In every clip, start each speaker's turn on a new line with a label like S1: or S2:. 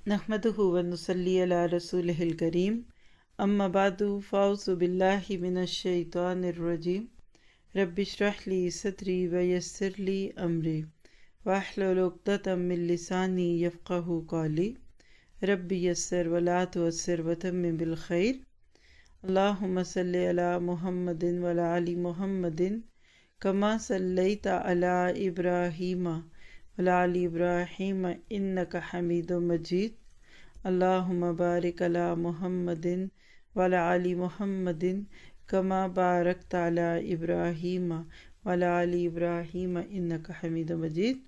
S1: नहमदुहु व नुसल्ली अला रसूलिहिल करीम अम्मा बादु फ़ाउज़ु बिल्लाहि मिनश शैतानिर रजीम रब्बि इश्रह ली सदरी व यस्सिर ली अमरी वहलुल उक़दतम मिन लिसानी यफ़क़हू क़ौली रब्बि यस्सिर व ला तुअस्सिर व तम्मिम बिल खैर अल्लाहुम्मा सल्लि अला मुहम्मदिन व अला आलि मुहम्मदिन कमा सल्लैता अला इब्राहीम वला आलि इब्राहीम इन्नका हमीदुम मजीद अल्लाहुम्मा बारिक अला मुहम्मदिन वला आलि मुहम्मदिन कमा बारकता अला इब्राहीम वला आलि इब्राहीम इन्नका हमीदुम मजीद।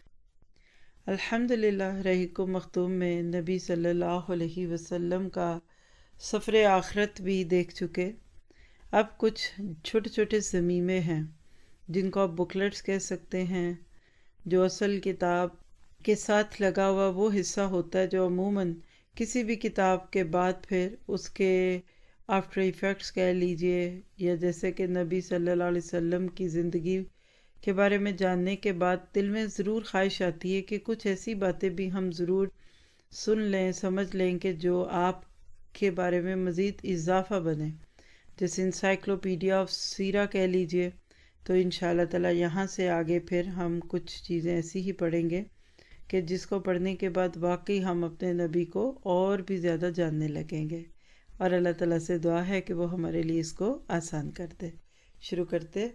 S1: अल्हम्दुलिल्लाह, रहीको मखतूम में नबी सल्लल्लाहु अलैहि वसल्लम का सफ़र आखरत भी देख चुके। अब कुछ छोटे छोटे ज़मीमे हैं जिनको आप बुकलेट्स कह सकते हैं, जो असल किताब के साथ लगा हुआ वो हिस्सा होता है जो अमूमन किसी भी किताब के बाद फिर उसके आफ्टर इफ़ेक्ट्स कह लीजिए, या जैसे कि नबी सल्लल्लाहु अलैहि वसल्लम की ज़िंदगी के बारे में जानने के बाद दिल में ज़रूर ख्वाहिश आती है कि कुछ ऐसी बातें भी हम ज़रूर सुन लें, समझ लें कि जो आप के बारे में मज़ीद इजाफ़ा बने। जैसे इंसाइक्लोपीडिया ऑफ सीरा कह लीजिए। तो इंशाअल्लाह ताला यहाँ से आगे फिर हम कुछ चीज़ें ऐसी ही पढ़ेंगे कि जिसको पढ़ने के बाद वाकई हम अपने नबी को और भी ज़्यादा जानने लगेंगे, और अल्लाह ताला से दुआ है कि वो हमारे लिए इसको आसान कर दे। शुरू करते।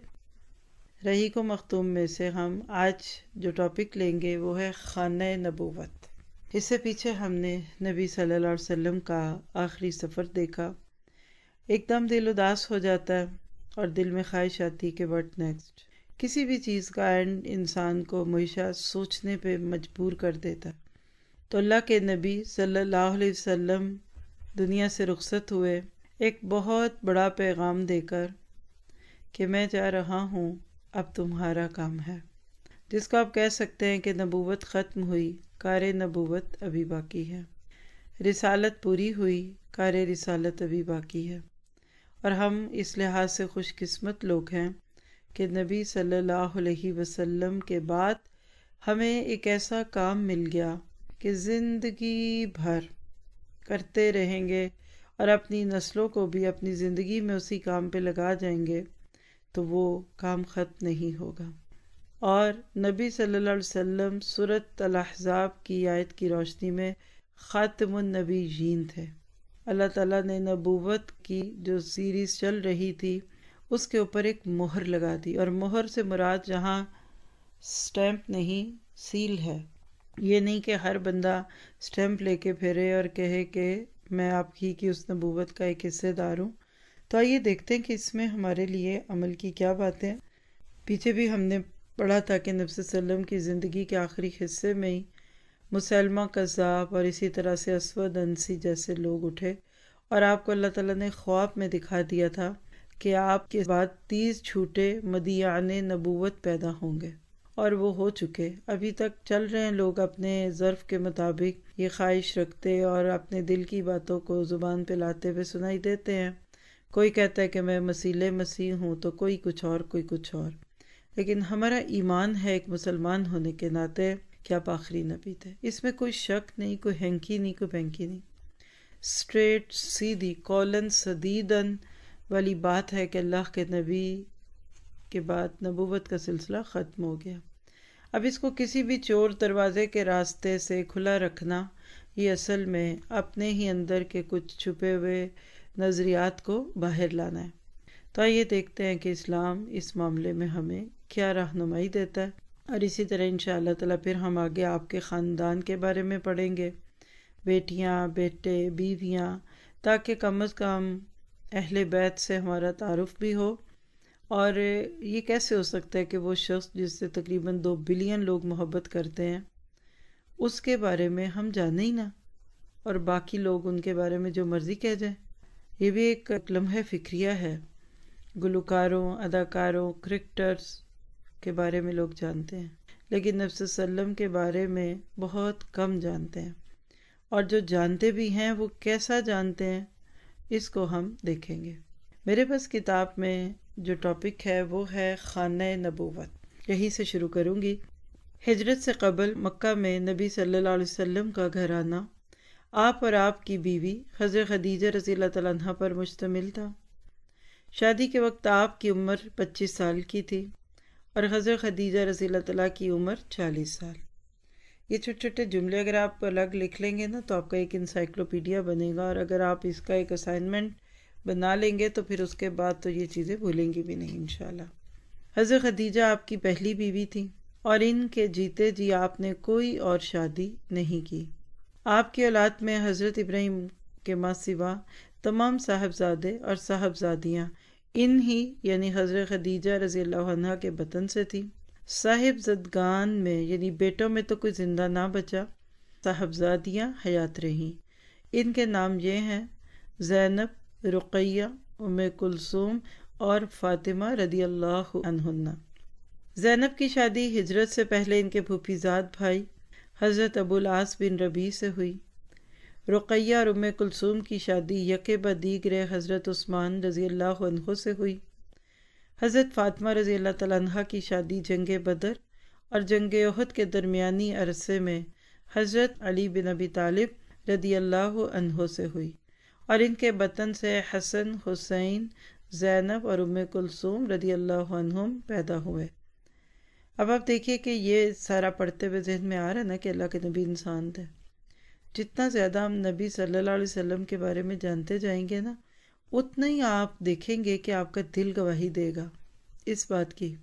S1: रहीको मखतूम में से हम आज जो टॉपिक लेंगे वो है खाने नबूवत। इससे पीछे हमने नबी सल्लल्लाहु अलैहि वसल्लम का आखिरी सफ़र देखा। एकदम दिल उदास हो जाता है और दिल में ख्वाहिश आती है कि व्हाट नेक्स्ट। किसी भी चीज़ का एंड इंसान को हमेशा सोचने पे मजबूर कर देता है। तो अल्लाह के नबी सल्लल्लाहु अलैहि वसल्लम दुनिया से रुखसत हुए एक बहुत बड़ा पैगाम देकर कि मैं जा रहा हूँ, अब तुम्हारा काम है। जिसको आप कह सकते हैं कि नबूवत ख़त्म हुई, कार नबूवत अभी बाकी है। रिसालत पूरी हुई, कार रिसालत अभी बाकी है। और हम इस लिहाज से खुशकिस्मत लोग हैं कि नबी सल्लल्लाहु अलैहि वसल्लम के बाद हमें एक ऐसा काम मिल गया कि ज़िंदगी भर करते रहेंगे और अपनी नस्लों को भी अपनी ज़िंदगी में उसी काम पे लगा जाएंगे, तो वो काम ख़त्म नहीं होगा। और नबी सल्लल्लाहु अलैहि वसल्लम सूरत अल-अहज़ाब की आयत की रोशनी में ख़ातमुन नबीयीन थे। अल्लाह ताला ने नबूवत की जो सीरीज़ चल रही थी उसके ऊपर एक मोहर लगा दी, और मोहर से मुराद जहाँ स्टैम्प नहीं, सील है। ये नहीं कि हर बंदा स्टैम्प लेके फिरे और कहे कि मैं आपकी की उस नबूवत का एक हिस्सेदार हूँ। तो आइए देखते हैं कि इसमें हमारे लिए अमल की क्या बातें। पीछे भी हमने पढ़ा था कि नबी सल्लल्लाहु अलैहि वसल्लम की ज़िंदगी के आखिरी हिस्से में ही मुसलमा कज़्ज़ाब और इसी तरह से असवद अंसी जैसे लोग उठे, और आपको अल्लाह ताला ने ख्वाब में दिखा दिया था कि आपके बाद 30 छूटे मदियाने नबूवत पैदा होंगे, और वो हो चुके। अभी तक चल रहे हैं लोग अपने ज़र्फ़ के मुताबिक ये ख्वाहिश रखते और अपने दिल की बातों को ज़ुबान पे लाते हुए सुनाई देते हैं। कोई कहता है कि मैं मसीह हूँ, तो कोई कुछ और, कोई कुछ और। लेकिन हमारा ईमान है एक मुसलमान होने के नाते कि आप आखिरी नबी थे, इसमें कोई शक नहीं, कोई हैंकी नहीं, कोई बैंकी नहीं। स्ट्रेट सीधी कौलन सदीदन वाली बात है कि अल्लाह के नबी के बाद नबूवत का सिलसिला ख़त्म हो गया। अब इसको किसी भी चोर दरवाज़े के रास्ते से खुला रखना, ये असल में अपने ही अंदर के कुछ छुपे हुए नज़रियात को बाहर लाना है। तो आइए देखते हैं कि इस्लाम इस मामले में हमें क्या रहनुमाई देता है, और इसी तरह इंशाअल्लाह ताला फिर हम आगे आपके ख़ानदान के बारे में पढ़ेंगे, बेटियां, बेटे, बीवियां, ताकि कम अज़ कम अहले बैत से हमारा तारुफ भी हो। और ये कैसे हो सकता है कि वो शख्स जिससे तकरीबन 2 बिलियन लोग मोहब्बत करते हैं उसके बारे में हम जाने ही ना, और बाकी लोग उनके बारे में जो मर्ज़ी कह जाए। ये भी एक लम्हा फ़िक्रिया है। गुलकारों, अदाकारों, क्रिकेटर्स के बारे में लोग जानते हैं, लेकिन नबी सल्लल्लाहु अलैहि वसल्लम के बारे में बहुत कम जानते हैं, और जो जानते भी हैं वो कैसा जानते हैं, इसको हम देखेंगे। मेरे पास किताब में जो टॉपिक है वो है खाने नबूवत। यहीं से शुरू करूँगी। हिजरत से कबल मक्का में नबी सल्लल्लाहु अलैहि वसल्लम का घराना آپ اور آپ کی بیوی حضرت خدیجہ رضی اللہ تعالیٰ عنہ پر مشتمل تھا۔ شادی کے وقت آپ کی عمر 25 سال کی تھی اور حضرت خدیجہ رضی اللہ تعالیٰ کی عمر 40 سال۔ یہ چھوٹے چھوٹے جملے اگر آپ الگ لکھ لیں گے نا تو آپ کا ایک انسائکلوپیڈیا بنے گا، اور اگر آپ اس کا ایک اسائنمنٹ بنا لیں گے تو پھر اس کے بعد تو یہ چیزیں بھولیں گی بھی نہیں انشاءاللہ۔ حضرت خدیجہ آپ کی پہلی بیوی تھی اور ان کے جیتے جی آپ نے کوئی اور شادی نہیں کی۔ آپ کی اولاد میں حضرت ابراہیم کے ماں سوا تمام صاحبزادے اور صاحبزادیاں ان ہی یعنی حضرت خدیجہ رضی اللہ عنہ کے بطن سے تھی۔ صاحبزدگان میں یعنی بیٹوں میں تو کوئی زندہ نہ بچا، صاحبزادیاں حیات رہیں۔ ان کے نام یہ ہیں زینب، رقیہ، ام کلثوم اور فاطمہ رضی اللہ عنہن۔ زینب کی شادی ہجرت سے پہلے ان کے پھوپھیزاد بھائی حضرت ابو العاص بن ربیع سے ہوئی۔ رقیہ اور ام کلثوم کی شادی یکے بعد دیگرے حضرت عثمان رضی اللہ عنہ سے ہوئی۔ حضرت فاطمہ رضی اللہ تعالیٰ عنہ کی شادی جنگ بدر اور جنگ احد کے درمیانی عرصے میں حضرت علی بن ابی طالب رضی اللہ عنہ سے ہوئی، اور ان کے بطن سے حسن، حسین، زینب اور ام کلثوم رضی اللہ عنہم پیدا ہوئے۔ اب آپ دیکھیے کہ یہ سارا پڑھتے ہوئے ذہن میں آ رہا ہے نا کہ اللہ کے نبی انسان تھے۔ جتنا زیادہ ہم نبی صلی اللہ علیہ وسلم کے بارے میں جانتے جائیں گے نا، اتنا ہی آپ دیکھیں گے کہ آپ کا دل گواہی دے گا اس بات کی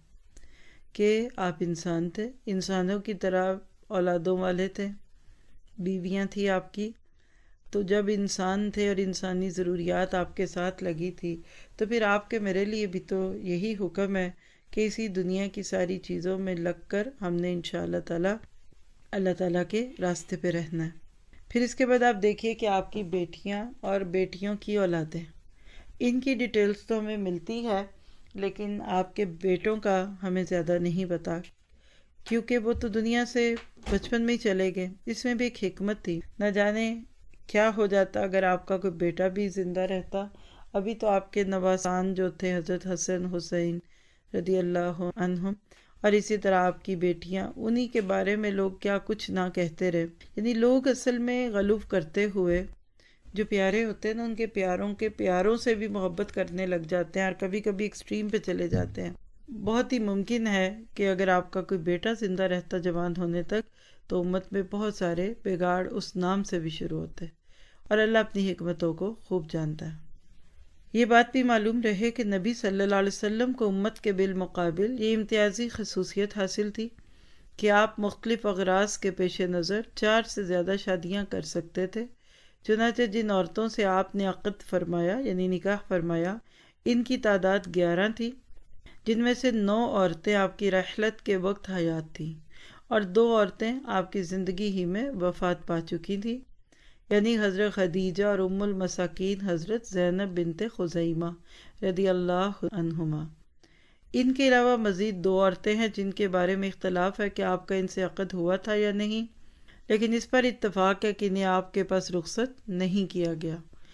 S1: کہ آپ انسان تھے، انسانوں کی طرح اولادوں والے تھے، بیویاں تھیں آپ کی۔ تو جب انسان تھے اور انسانی ضروریات آپ کے ساتھ لگی تھی تو پھر آپ کے میرے لیے بھی تو یہی حکم ہے کہ اسی دنیا کی ساری چیزوں میں لگ کر ہم نے انشاءاللہ تعالی اللہ تعالیٰ کے راستے پہ رہنا ہے۔ پھر اس کے بعد آپ دیکھیے کہ آپ کی بیٹیاں اور بیٹیوں کی اولادیں، ان کی ڈیٹیلز تو ہمیں ملتی ہے لیکن آپ کے بیٹوں کا ہمیں زیادہ نہیں پتا، کیونکہ وہ تو دنیا سے بچپن میں ہی چلے گئے۔ اس میں بھی ایک حکمت تھی، نہ جانے کیا ہو جاتا اگر آپ کا کوئی بیٹا بھی زندہ رہتا۔ ابھی تو آپ کے نواسان جو تھے حضرت حسن، حسین رضی اللہ عنہم، اور اسی طرح آپ کی بیٹیاں، انہی کے بارے میں لوگ کیا کچھ نہ کہتے رہے۔ یعنی لوگ اصل میں غلو کرتے ہوئے جو پیارے ہوتے ہیں نا، ان کے پیاروں سے بھی محبت کرنے لگ جاتے ہیں، اور کبھی کبھی ایکسٹریم پہ چلے جاتے ہیں۔ بہت ہی ممکن ہے کہ اگر آپ کا کوئی بیٹا زندہ رہتا جوان ہونے تک تو امت میں بہت سارے بگاڑ اس نام سے بھی شروع ہوتے، اور اللہ اپنی حکمتوں کو خوب جانتا ہے۔ یہ بات بھی معلوم رہے کہ نبی صلی اللہ علیہ وسلم کو امت کے بالمقابل یہ امتیازی خصوصیت حاصل تھی کہ آپ مختلف اغراض کے پیش نظر 4 سے زیادہ شادیاں کر سکتے تھے۔ چنانچہ جن عورتوں سے آپ نے عقد فرمایا یعنی نکاح فرمایا، ان کی تعداد 11 تھی، جن میں سے 9 عورتیں آپ کی رحلت کے وقت حیات تھیں اور 2 عورتیں آپ کی زندگی ہی میں وفات پا چکی تھیں، یعنی حضرت خدیجہ اور ام المساکین حضرت زینب بنت خزیمہ رضی اللہ عنہما۔ ان کے علاوہ مزید 2 عورتیں ہیں جن کے بارے میں اختلاف ہے کہ آپ کا ان سے عقد ہوا تھا یا نہیں، لیکن اس پر اتفاق ہے کہ انہیں آپ کے پاس رخصت نہیں کیا گیا۔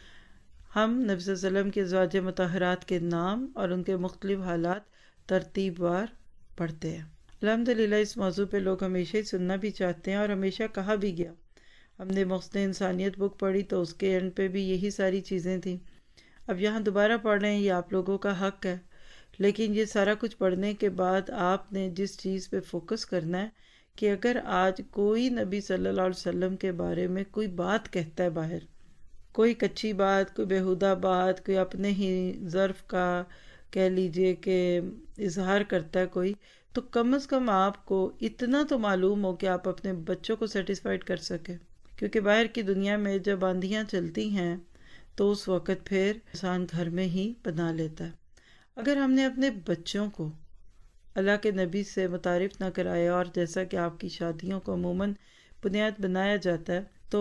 S1: ہم نبی صلی اللہ علیہ وسلم کے ازواج مطہرات کے نام اور ان کے مختلف حالات ترتیب وار پڑھتے ہیں۔ الحمدللہ اس موضوع پہ لوگ ہمیشہ ہی سننا بھی چاہتے ہیں اور ہمیشہ کہا بھی گیا۔ ہم نے محسن انسانیت بک پڑھی تو اس کے اینڈ پہ بھی یہی ساری چیزیں تھیں۔ اب یہاں دوبارہ پڑھ رہے ہیں، یہ آپ لوگوں کا حق ہے، لیکن یہ سارا کچھ پڑھنے کے بعد آپ نے جس چیز پہ فوکس کرنا ہے کہ اگر آج کوئی نبی صلی اللہ علیہ وسلم کے بارے میں کوئی بات کہتا ہے باہر، کوئی کچی بات، کوئی بیہودہ بات، کوئی اپنے ہی ظرف کا کہہ لیجئے کہ اظہار کرتا ہے کوئی، تو کم از کم آپ کو اتنا تو معلوم ہو کہ آپ اپنے بچوں کو سیٹسفائیڈ کر سکیں، کیونکہ باہر کی دنیا میں جب آندھیاں چلتی ہیں تو اس وقت پھر انسان گھر میں ہی پناہ لیتا ہے۔ اگر ہم نے اپنے بچوں کو اللہ کے نبی سے متعارف نہ کرایا، اور جیسا کہ آپ کی شادیوں کو عموماً بنیاد بنایا جاتا ہے، تو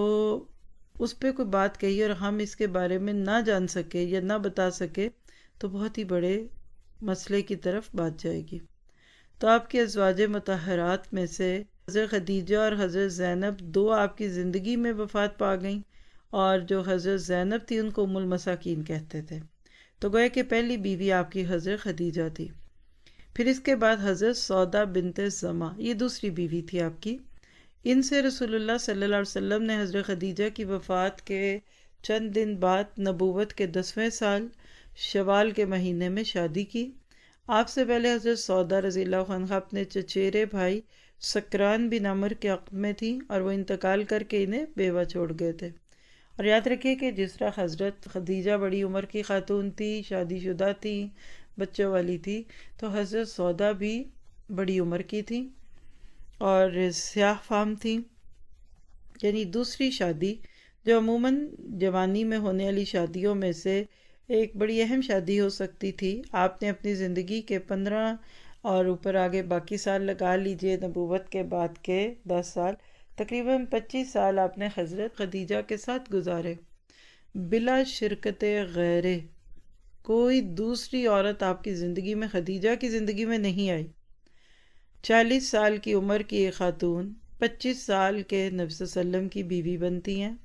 S1: اس پہ کوئی بات کہی اور ہم اس کے بارے میں نہ جان سکے یا نہ بتا سکے تو بہت ہی بڑے مسئلے کی طرف بات جائے گی۔ تو آپ کے ازواج مطہرات میں سے حضرت خدیجہ اور حضرت زینب 2 آپ کی زندگی میں وفات پا گئیں، اور جو حضرت زینب تھی ان کو ام المساکین کہتے تھے۔ تو گویا کہ پہلی بیوی آپ کی حضرت خدیجہ تھی۔ پھر اس کے بعد حضرت سودا بنت زمع، یہ دوسری بیوی تھی آپ کی، ان سے رسول اللہ صلی اللہ علیہ وسلم نے حضرت خدیجہ کی وفات کے چند دن بعد نبوت کے 10ویں سال شوال کے مہینے میں شادی کی۔ آپ سے پہلے حضرت سودا رضی اللہ عنہا اپنے چچیرے بھائی سکران بن عمر کے عقد میں تھیں اور وہ انتقال کر کے انہیں بیوہ چھوڑ گئے تھے۔ اور یاد رکھیے کہ جس طرح حضرت خدیجہ بڑی عمر کی خاتون تھی، شادی شدہ تھی، بچوں والی تھی، تو حضرت سودا بھی بڑی عمر کی تھی اور سیاہ فام تھی، یعنی دوسری شادی جو عموماً جوانی میں ہونے والی شادیوں میں سے ایک بڑی اہم شادی ہو سکتی تھی۔ آپ نے اپنی زندگی کے 15 اور اوپر آگے باقی سال لگا لیجئے نبوت کے بعد کے 10 سال، تقریباً 25 سال آپ نے حضرت خدیجہ کے ساتھ گزارے بلا شرکت غیرے۔ کوئی دوسری عورت آپ کی زندگی میں، خدیجہ کی زندگی میں نہیں آئی۔ 40 سال کی عمر کی ایک خاتون 25 سال کے نبی صلی اللہ علیہ وسلم کی بیوی بنتی ہیں،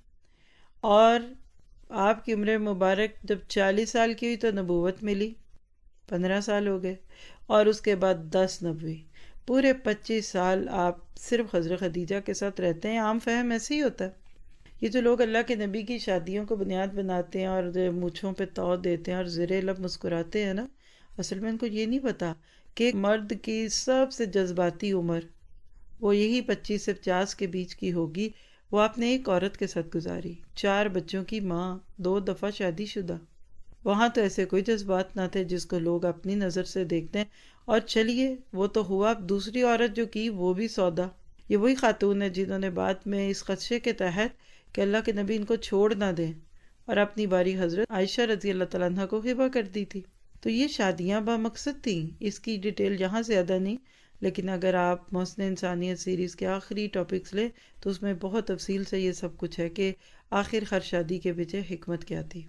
S1: اور آپ کی عمر مبارک جب 40 سال کی ہوئی تو نبوت ملی، 15 سال ہو گئے، اور اس کے بعد 10 نبوی، پورے 25 سال آپ صرف حضرت خدیجہ کے ساتھ رہتے ہیں۔ عام فہم ایسے ہی ہوتا ہے۔ یہ جو لوگ اللہ کے نبی کی شادیوں کو بنیاد بناتے ہیں اور مونچھوں پہ تو دیتے ہیں اور زیر لب مسکراتے ہیں نا، اصل میں ان کو یہ نہیں پتا کہ مرد کی سب سے جذباتی عمر وہ یہی 25 سے 50 کے بیچ کی ہوگی۔ وہ آپ نے ایک عورت کے ساتھ گزاری، 4 بچوں کی ماں، 2 دفعہ شادی شدہ۔ وہاں تو ایسے کوئی جذبات نہ تھے جس کو لوگ اپنی نظر سے دیکھتے ہیں۔ اور چلیے وہ تو ہوا، دوسری عورت جو کی وہ بھی سودا۔ یہ وہی خاتون ہے جنہوں نے بعد میں اس خدشے کے تحت کہ اللہ کے نبی ان کو چھوڑ نہ دیں اور اپنی باری حضرت عائشہ رضی اللہ تعالیٰ عنہ کو ہبہ کر دی تھی۔ تو یہ شادیاں بامقصد تھیں، اس کی ڈیٹیل یہاں زیادہ نہیں، لیکن اگر آپ محسن انسانیت سیریز کے آخری ٹاپکس لیں تو اس میں بہت تفصیل سے یہ سب کچھ ہے کہ آخر ہر شادی کے پیچھے حکمت کیا تھی۔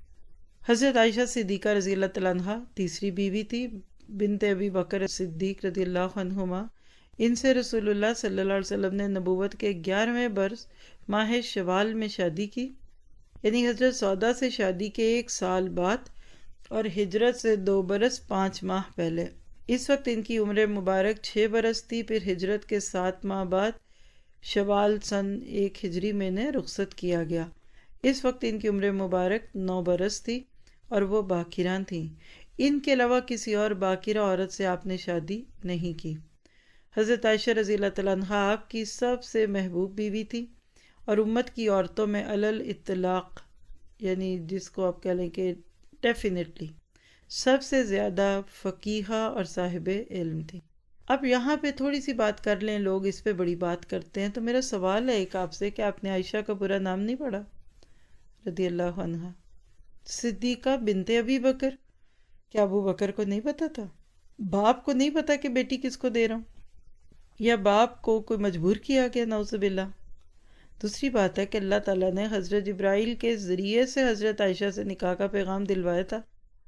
S1: حضرت عائشہ صدیقہ رضی اللہ تعالیٰ عنہ تیسری بیوی تھی، بنت ابی بکر صدیق رضی اللہ عنہما۔ ان سے رسول اللہ صلی اللہ علیہ وسلم نے نبوت کے 11ویں برس ماہ شوال میں شادی کی، یعنی حضرت سودا سے شادی کے 1 سال بعد، اور ہجرت سے 2 برس 5 ماہ پہلے۔ اس وقت ان کی عمر مبارک 6 برس تھی۔ پھر ہجرت کے 7 ماہ بعد شوال سن 1 ہجری میں نے رخصت کیا گیا۔ اس وقت ان کی عمر مبارک 9 برس تھی اور وہ باکران تھیں۔ ان کے علاوہ کسی اور باکرہ عورت سے آپ نے شادی نہیں کی۔ حضرت عائشہ رضی اللہ تعالیٰ عنہ آپ کی سب سے محبوب بیوی تھی اور امت کی عورتوں میں علل اطلاق، یعنی جس کو آپ کہہ لیں کہ ڈیفینیٹلی سب سے زیادہ فقیہہ اور صاحب علم تھی۔ اب یہاں پہ تھوڑی سی بات کر لیں، لوگ اس پہ بڑی بات کرتے ہیں، تو میرا سوال ہے ایک آپ سے کہ آپ نے عائشہ کا پورا نام نہیں پڑھا رضی اللہ عنہا؟ صدیقہ بنت ابی بکر، کیا ابو بکر کو نہیں پتا تھا؟ باپ کو نہیں پتا کہ بیٹی کس کو دے رہا ہوں؟ یا باپ کو کوئی مجبور کیا گیا؟ نعوذ باللہ۔ دوسری بات ہے کہ اللہ تعالیٰ نے حضرت جبرائیل کے ذریعے سے حضرت عائشہ سے نکاح کا پیغام دلوایا تھا۔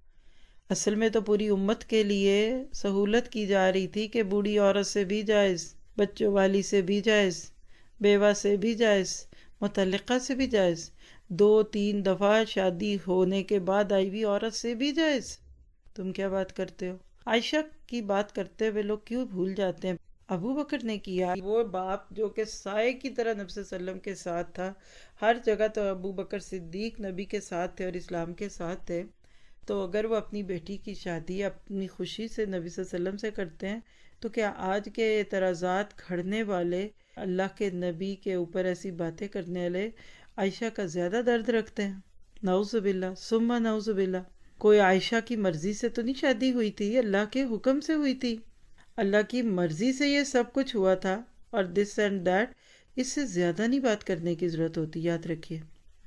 S1: اصل میں تو پوری امت کے لیے سہولت کی جا رہی تھی کہ بوڑھی عورت سے بھی جائز، بچوں والی سے بھی جائز، بیوہ سے بھی جائز، مطلقہ سے بھی جائز، 2-3 دفعہ شادی ہونے کے بعد آئی ہوئی عورت سے بھی جائز۔ تم کیا بات کرتے ہو؟ عائشہ کی بات کرتے ہوئے لوگ کیوں بھول جاتے ہیں ابو بکر نے کیا؟ وہ باپ جو کہ سائے کی طرح نبی صلی اللہ علیہ وسلم کے ساتھ تھا، ہر جگہ تو ابو بکر صدیق نبی کے ساتھ تھے اور اسلام کے ساتھ تھے، تو اگر وہ اپنی بیٹی کی شادی اپنی خوشی سے نبی صلی اللہ علیہ وسلم سے کرتے ہیں، تو کیا آج کے اعتراضات کھڑنے والے اللہ کے نبی کے اوپر ایسی باتیں کرنے والے عائشہ کا زیادہ درد رکھتے ہیں؟ نعوذ باللہ ثم نعوذ باللہ۔ کوئی عائشہ کی مرضی سے تو نہیں شادی ہوئی تھی، اللہ کے حکم سے ہوئی تھی، اللہ کی مرضی سے یہ سب کچھ ہوا تھا، اور دس اینڈ دیٹ، اس سے زیادہ نہیں بات کرنے کی ضرورت ہوتی۔ یاد رکھیے،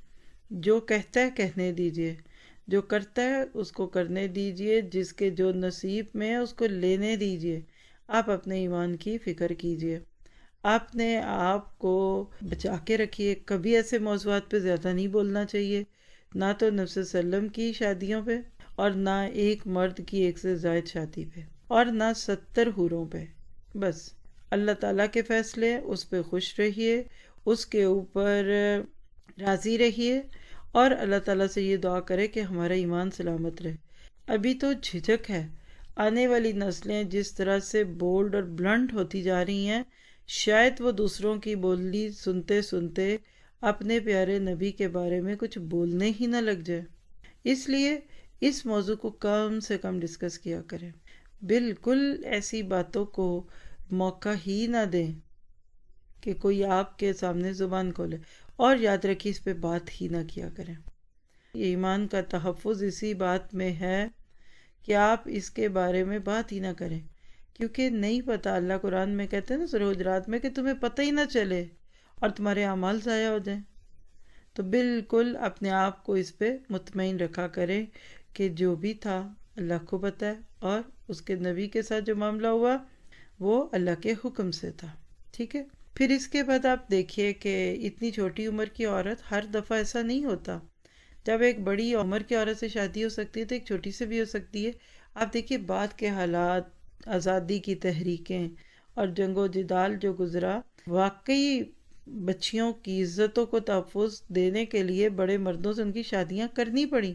S1: جو کہتا ہے کہنے دیجئے، جو کرتا ہے اس کو کرنے دیجئے، جس کے جو نصیب میں ہے اس کو لینے دیجئے۔ آپ اپنے ایمان کی فکر کیجئے، اپنے آپ کو بچا کے رکھیے، کبھی ایسے موضوعات پہ زیادہ نہیں بولنا چاہیے، نہ تو نبی صلی اللہ علیہ وسلم کی شادیوں پہ، اور نہ ایک مرد کی 1 سے زائد شادی پہ، اور نہ 70 حوروں پہ۔ بس اللہ تعالیٰ کے فیصلے، اس پہ خوش رہیے، اس کے اوپر راضی رہیے، اور اللہ تعالیٰ سے یہ دعا کرے کہ ہمارا ایمان سلامت رہے۔ ابھی تو جھجک ہے، آنے والی نسلیں جس طرح سے بولڈ اور بلنٹ ہوتی جا رہی ہیں، شاید وہ دوسروں کی بولی سنتے سنتے اپنے پیارے نبی کے بارے میں کچھ بولنے ہی نہ لگ جائے۔ اس لیے اس موضوع کو کم سے کم ڈسکس کیا کریں، بالکل ایسی باتوں کو موقع ہی نہ دیں کہ کوئی آپ کے سامنے زبان کھولے، اور یاد رکھیے اس پہ بات ہی نہ کیا کریں۔ یہ ایمان کا تحفظ اسی بات میں ہے کہ آپ اس کے بارے میں بات ہی نہ کریں، کیونکہ نہیں پتہ، اللہ قرآن میں کہتے ہیں نا سورہ حجرات میں، کہ تمہیں پتہ ہی نہ چلے اور تمہارے اعمال ضائع ہو جائیں۔ تو بالکل اپنے آپ کو اس پہ مطمئن رکھا کریں کہ جو بھی تھا اللہ کو پتہ ہے، اور اس کے نبی کے ساتھ جو معاملہ ہوا وہ اللہ کے حکم سے تھا، ٹھیک ہے۔ پھر اس کے بعد آپ دیکھیے کہ اتنی چھوٹی عمر کی عورت، ہر دفعہ ایسا نہیں ہوتا، جب ایک بڑی عمر کی عورت سے شادی ہو سکتی ہے تو ایک چھوٹی سے بھی ہو سکتی ہے۔ آپ دیکھیے بعد کے حالات، آزادی کی تحریکیں اور جنگ و جدال جو گزرا، واقعی بچیوں کی عزتوں کو تحفظ دینے کے لیے بڑے مردوں سے ان کی شادیاں کرنی پڑیں،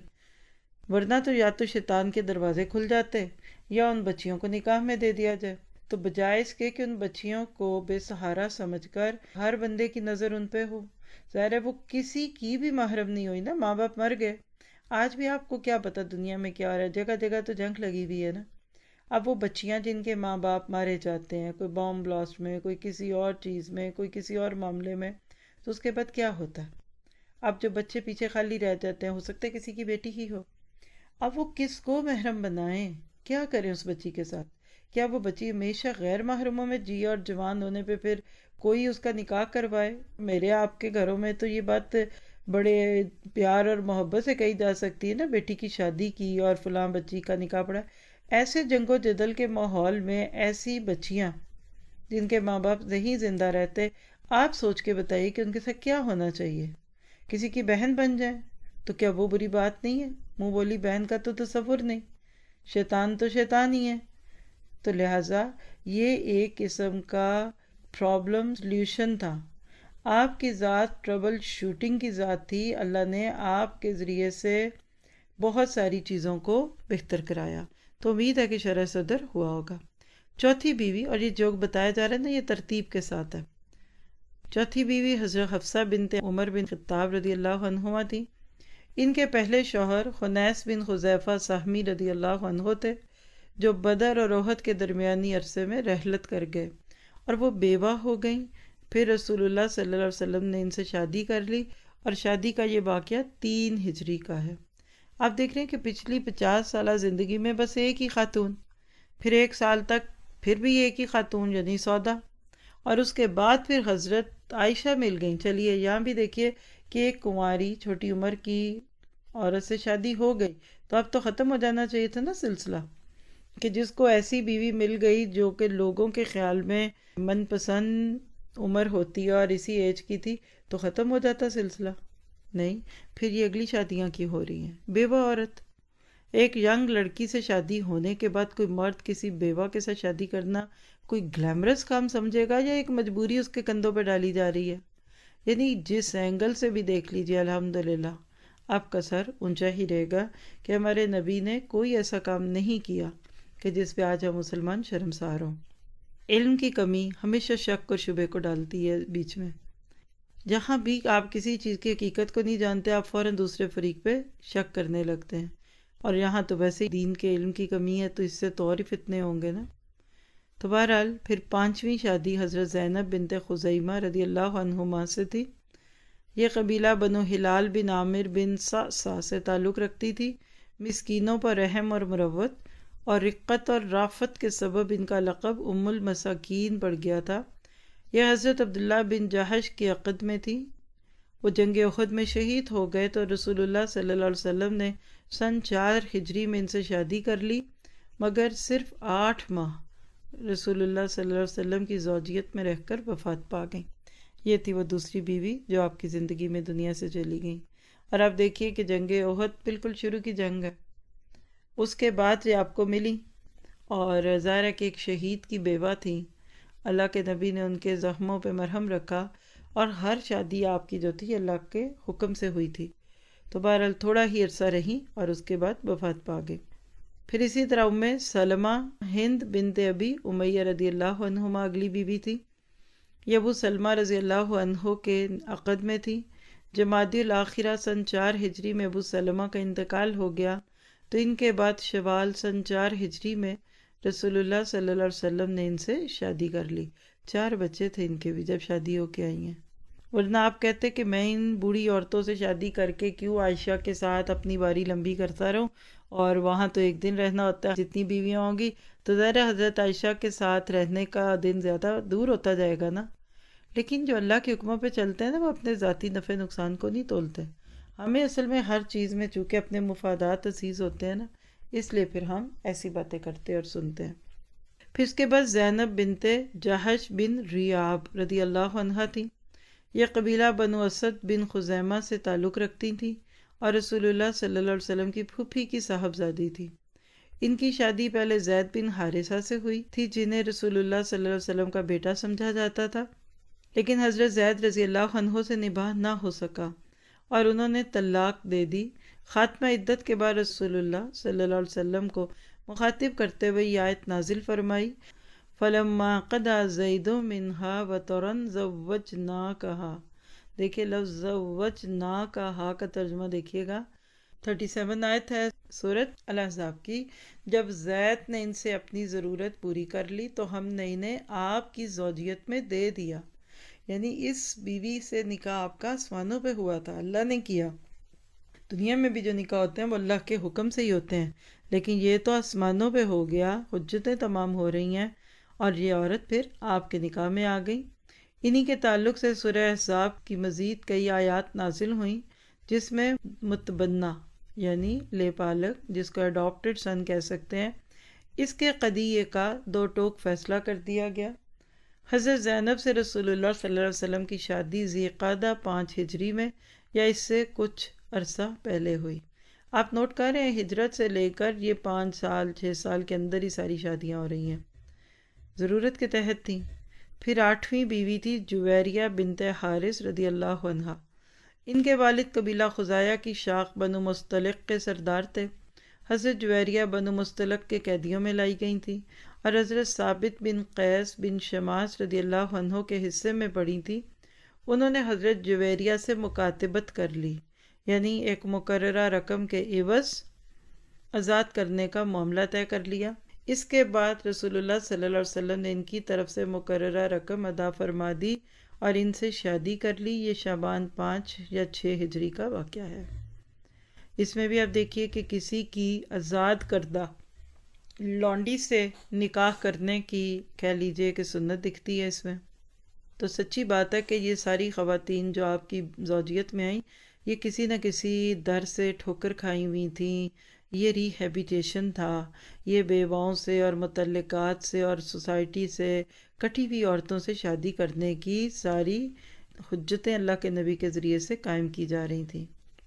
S1: ورنہ تو یا تو شیطان کے دروازے کھل جاتے یا ان بچیوں کو نکاح میں دے دیا جائے۔ تو بجائے اس کے کہ ان بچیوں کو بے سہارا سمجھ کر ہر بندے کی نظر ان پہ ہو، ظاہر ہے وہ کسی کی بھی محرم نہیں ہوئی نا، ماں باپ مر گئے۔ آج بھی آپ کو کیا پتا دنیا میں کیا ہو رہا ہے، جگہ جگہ تو جنگ لگی ہوئی ہے نا۔ اب وہ بچیاں جن کے ماں باپ مارے جاتے ہیں، کوئی بام بلاسٹ میں، کوئی کسی اور چیز میں، کوئی کسی اور معاملے میں، تو اس کے بعد کیا ہوتا ہے؟ اب جو بچے پیچھے خالی رہ جاتے ہیں، ہو سکتا ہے کسی کی بیٹی ہی ہو، اب وہ کس کو محرم بنائیں؟ کیا کریں اس بچی کے ساتھ؟ کیا وہ بچی ہمیشہ غیر محرموں میں جیے اور جوان ہونے پہ پھر کوئی اس کا نکاح کروائے؟ میرے آپ کے گھروں میں تو یہ بات بڑے پیار اور محبت سے کہی جا سکتی ہے نا، بیٹی کی شادی کی اور فلاں بچی کا نکاح پڑا۔ ایسے جنگ و جدل کے ماحول میں ایسی بچیاں جن کے ماں باپ نہیں زندہ رہتے، آپ سوچ کے بتائیے کہ ان کے ساتھ کیا ہونا چاہیے؟ کسی کی بہن بن جائیں تو کیا وہ بری بات نہیں ہے؟ منہ بولی بہن کا تو تصور نہیں، شیطان تو شیطان ہی ہے۔ تو لہٰذا یہ ایک قسم کا پرابلم سلیوشن تھا، آپ کی ذات ٹربل شوٹنگ کی ذات تھی، اللہ نے آپ کے ذریعے سے بہت ساری چیزوں کو بہتر کرایا۔ تو امید ہے کہ شرح صدر ہوا ہوگا۔ چوتھی بیوی، اور یہ جو بتایا جا رہا ہے نا یہ ترتیب کے ساتھ ہے، چوتھی بیوی حضرت حفصہ بنت عمر بن خطاب رضی اللہ عنہما تھی۔ ان کے پہلے شوہر خنیس بن حذیفہ سہمی رضی اللہ عنہ تھے، جو بدر اور احد کے درمیانی عرصے میں رحلت کر گئے اور وہ بیوہ ہو گئیں۔ پھر رسول اللہ صلی اللہ علیہ وسلم نے ان سے شادی کر لی، اور شادی کا یہ واقعہ 3 ہجری کا ہے۔ آپ دیکھ رہے ہیں کہ پچھلی 50 سالہ زندگی میں بس ایک ہی خاتون، پھر 1 سال تک پھر بھی ایک ہی خاتون یعنی سودا، اور اس کے بعد پھر حضرت عائشہ مل گئیں۔ چلیے یہاں بھی دیکھیے کہ ایک کنواری چھوٹی عمر کی عورت سے شادی ہو گئی، تو اب تو ختم ہو جانا چاہیے تھا نا سلسلہ، کہ جس کو ایسی بیوی مل گئی جو کہ لوگوں کے خیال میں من پسند عمر ہوتی ہے اور اسی ایج کی تھی، تو ختم ہو جاتا سلسلہ۔ نہیں، پھر یہ اگلی شادیاں کی ہو رہی ہیں۔ بیوہ عورت، ایک ینگ لڑکی سے شادی ہونے کے بعد کوئی مرد کسی بیوہ کے ساتھ شادی کرنا کوئی گلیمرس کام سمجھے گا یا ایک مجبوری اس کے کندھوں پہ ڈالی جا رہی ہے؟ یعنی جس اینگل سے بھی دیکھ لیجئے الحمدللہ آپ کا سر اونچا ہی رہے گا کہ ہمارے نبی نے کوئی ایسا کام نہیں کیا کہ جس پہ آج ہم مسلمان شرمسار ہوں۔ علم کی کمی ہمیشہ شک اور شبہ کو ڈالتی ہے بیچ میں۔ جہاں بھی آپ کسی چیز کی حقیقت کو نہیں جانتے، آپ فوراً دوسرے فریق پہ شک کرنے لگتے ہیں، اور یہاں تو ویسے ہی دین کے علم کی کمی ہے، تو اس سے تو اور ہی فتنے ہوں گے نا۔ تو بہرحال پھر 5ویں شادی حضرت زینب بنت خزیمہ رضی اللہ عنہما سے تھی۔ یہ قبیلہ بنو ہلال بن عامر بن صعصع سے تعلق رکھتی تھی۔ مسکینوں پر رحم اور مروت اور رقت اور رافت کے سبب ان کا لقب ام المساکین پڑ گیا تھا۔ یہ حضرت عبداللہ بن جہش کی عقد میں تھی۔ وہ جنگ احد میں شہید ہو گئے تو رسول اللہ صلی اللہ علیہ وسلم نے سن 4 ہجری میں ان سے شادی کر لی، مگر صرف 8 ماہ رسول اللہ صلی اللہ علیہ وسلم کی زوجیت میں رہ کر وفات پا گئیں۔ یہ تھی وہ دوسری بیوی جو آپ کی زندگی میں دنیا سے چلی گئیں۔ اور آپ دیکھیے کہ جنگ احد بالکل شروع کی جنگ ہے، اس کے بعد یہ آپ کو ملی، اور ظاہر ہے کہ ایک شہید کی بیوہ تھیں۔ اللہ کے نبی نے ان کے زخموں پہ مرہم رکھا، اور ہر شادی آپ کی جو تھی اللہ کے حکم سے ہوئی تھی۔ تو بہرحال تھوڑا ہی عرصہ رہیں اور اس کے بعد وفات پا گئے۔ پھر اسی طرح سلمہ ہند بنت ابی امیہ رضی اللہ عنہما اگلی بیوی تھی۔ یہ ابو سلمہ رضی اللہ عنہ کے عقد میں تھی۔ جمادی الاخرہ سن 4 ہجری میں ابو سلمہ کا انتقال ہو گیا، تو ان کے بعد شوال سن 4 ہجری میں رسول اللہ صلی اللہ علیہ وسلم نے ان سے شادی کر لی۔ 4 بچے تھے ان کے بھی جب شادی ہو کے آئی ہیں، ورنہ آپ کہتے کہ میں ان بوڑھی عورتوں سے شادی کر کے کیوں عائشہ کے ساتھ اپنی باری لمبی کرتا رہوں، اور وہاں تو ایک دن رہنا ہوتا ہے، جتنی بیویاں ہوں گی تو ظاہر ہے حضرت عائشہ کے ساتھ رہنے کا دن زیادہ دور ہوتا جائے گا نا۔ لیکن جو اللہ کے حکموں پہ چلتے ہیں نا، وہ اپنے ذاتی نفع نقصان کو نہیں تولتے۔ ہمیں اصل میں ہر چیز میں چونکہ اپنے مفادات عزیز ہوتے ہیں نا، اس لیے پھر ہم ایسی باتیں کرتے اور سنتے ہیں۔ پھر اس کے بعد زینب بنت جہش بن ریاب رضی اللہ عنہا تھی۔ یہ قبیلہ بنو اسد بن خزیمہ سے تعلق رکھتی تھی اور رسول اللہ صلی اللہ علیہ وسلم کی پھوپھی کی صاحبزادی تھی۔ ان کی شادی پہلے زید بن حارثہ سے ہوئی تھی، جنہیں رسول اللہ صلی اللہ علیہ وسلم کا بیٹا سمجھا جاتا تھا، لیکن حضرت زید رضی اللہ عنہ سے نباہ نہ ہو سکا اور انہوں نے طلاق دے دی۔ خاتمہ عدت کے بعد رسول اللہ صلی اللہ علیہ وسلم کو مخاطب کرتے ہوئے یہ آیت نازل فرمائی، فَلَمَّا قَضَى زَيْدٌ مِّنْهَا وَطَرًا زَوَّجْنَاكَهَا۔ دیکھیں لفظ زوجناکہا کا ترجمہ دیکھیے گا۔ 37 آیت ہے سورۃ الاحزاب کی، جب زید نے ان سے اپنی ضرورت پوری کر لی تو ہم نے انہیں آپ کی زوجیت میں دے دیا۔ یعنی اس بیوی سے نکاح آپ کا آسمانوں پہ ہوا تھا، اللہ نے کیا۔ دنیا میں بھی جو نکاح ہوتے ہیں وہ اللہ کے حکم سے ہی ہوتے ہیں، لیکن یہ تو آسمانوں پہ ہو گیا، حجتیں تمام ہو رہی ہیں، اور یہ عورت پھر آپ کے نکاح میں آ گئی۔ انہی کے تعلق سے سورہ احزاب کی مزید کئی آیات نازل ہوئیں، جس میں متبنہ یعنی لے پالک، جس کو اڈاپٹڈ سن کہہ سکتے ہیں، اس کے قضیے کا 2 ٹوک فیصلہ کر دیا گیا۔ حضرت زینب سے رسول اللہ صلی اللہ علیہ وسلم کی شادی ذی قعدہ 5 ہجری میں یا اس سے کچھ عرصہ پہلے ہوئی۔ آپ نوٹ کر رہے ہیں ہجرت سے لے کر یہ 5 سال 6 سال کے اندر ہی ساری شادیاں ہو رہی ہیں، ضرورت کے تحت تھیں۔ پھر 8ویں بیوی تھی جویریہ بنت حارث رضی اللہ عنہا۔ ان کے والد قبیلہ خزاعہ کی شاخ بنو مستلق کے سردار تھے۔ حضرت جویریہ بنو مستلق کے قیدیوں میں لائی گئی تھی اور حضرت ثابت بن قیس بن شماس رضی اللہ عنہ کے حصے میں پڑی تھی۔ انہوں نے حضرت جویریہ سے مکاتبت کر لی، یعنی ایک مقررہ رقم کے عوض آزاد کرنے کا معاملہ طے کر لیا۔ اس کے بعد رسول اللہ صلی اللہ علیہ وسلم نے ان کی طرف سے مقررہ رقم ادا فرما دی اور ان سے شادی کر لی۔ یہ شعبان 5 یا 6 ہجری کا واقعہ ہے۔ اس میں بھی آپ دیکھیے کہ کسی کی آزاد کردہ لونڈی سے نکاح کرنے کی کہہ لیجئے کہ سنت دکھتی ہے اس میں۔ تو سچی بات ہے کہ یہ ساری خواتین جو آپ کی زوجیت میں آئیں، یہ کسی نہ کسی در سے ٹھوکر کھائی ہوئی تھیں، یہ ری ہیبیٹیشن تھا، یہ بیواؤں سے اور متعلقات سے اور سوسائٹی سے کٹی ہوئی عورتوں سے شادی کرنے کی ساری حجتیں اللہ کے نبی کے ذریعے سے قائم کی جا رہی تھیں۔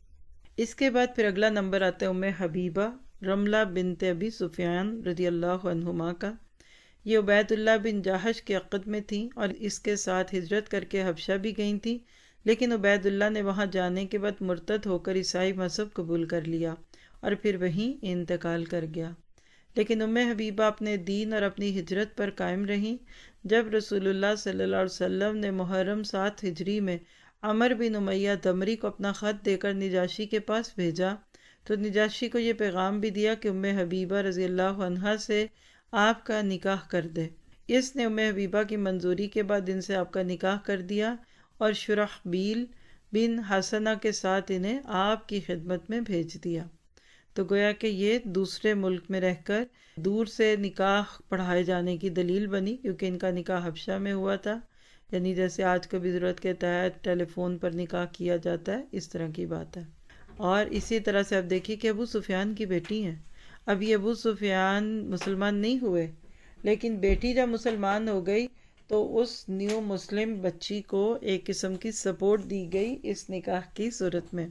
S1: اس کے بعد پھر اگلا نمبر آتا ہے ام حبیبہ رملہ بنت ابی سفیان رضی اللہ عنہما کا۔ یہ عبید اللہ بن جہش کے عقد میں تھیں اور اس کے ساتھ ہجرت کر کے حبشہ بھی گئی تھیں، لیکن عبید اللہ نے وہاں جانے کے بعد مرتد ہو کر عیسائی مذہب قبول کر لیا اور پھر وہیں انتقال کر گیا۔ لیکن ام حبیبہ اپنے دین اور اپنی ہجرت پر قائم رہیں۔ جب رسول اللہ صلی اللہ علیہ وسلم نے محرم 7 ہجری میں عمر بن امیہ دمری کو اپنا خط دے کر نجاشی کے پاس بھیجا تو نجاشی کو یہ پیغام بھی دیا کہ ام حبیبہ رضی اللہ عنہا سے آپ کا نکاح کر دے۔ اس نے ام حبیبہ کی منظوری کے بعد ان سے آپ کا نکاح کر دیا اور شرحبیل بن حسنہ کے ساتھ انہیں آپ کی خدمت میں بھیج دیا۔ تو گویا کہ یہ دوسرے ملک میں رہ کر دور سے نکاح پڑھائے جانے کی دلیل بنی، کیونکہ ان کا نکاح حبشہ میں ہوا تھا، یعنی جیسے آج کبھی ضرورت کے تحت ٹیلی فون پر نکاح کیا جاتا ہے، اس طرح کی بات ہے۔ اور اسی طرح سے آپ دیکھیے کہ ابو سفیان کی بیٹی ہیں۔ اب یہ ابو سفیان مسلمان نہیں ہوئے، لیکن بیٹی جب مسلمان ہو گئی تو اس نیو مسلم بچی کو ایک قسم کی سپورٹ دی گئی اس نکاح کی صورت میں۔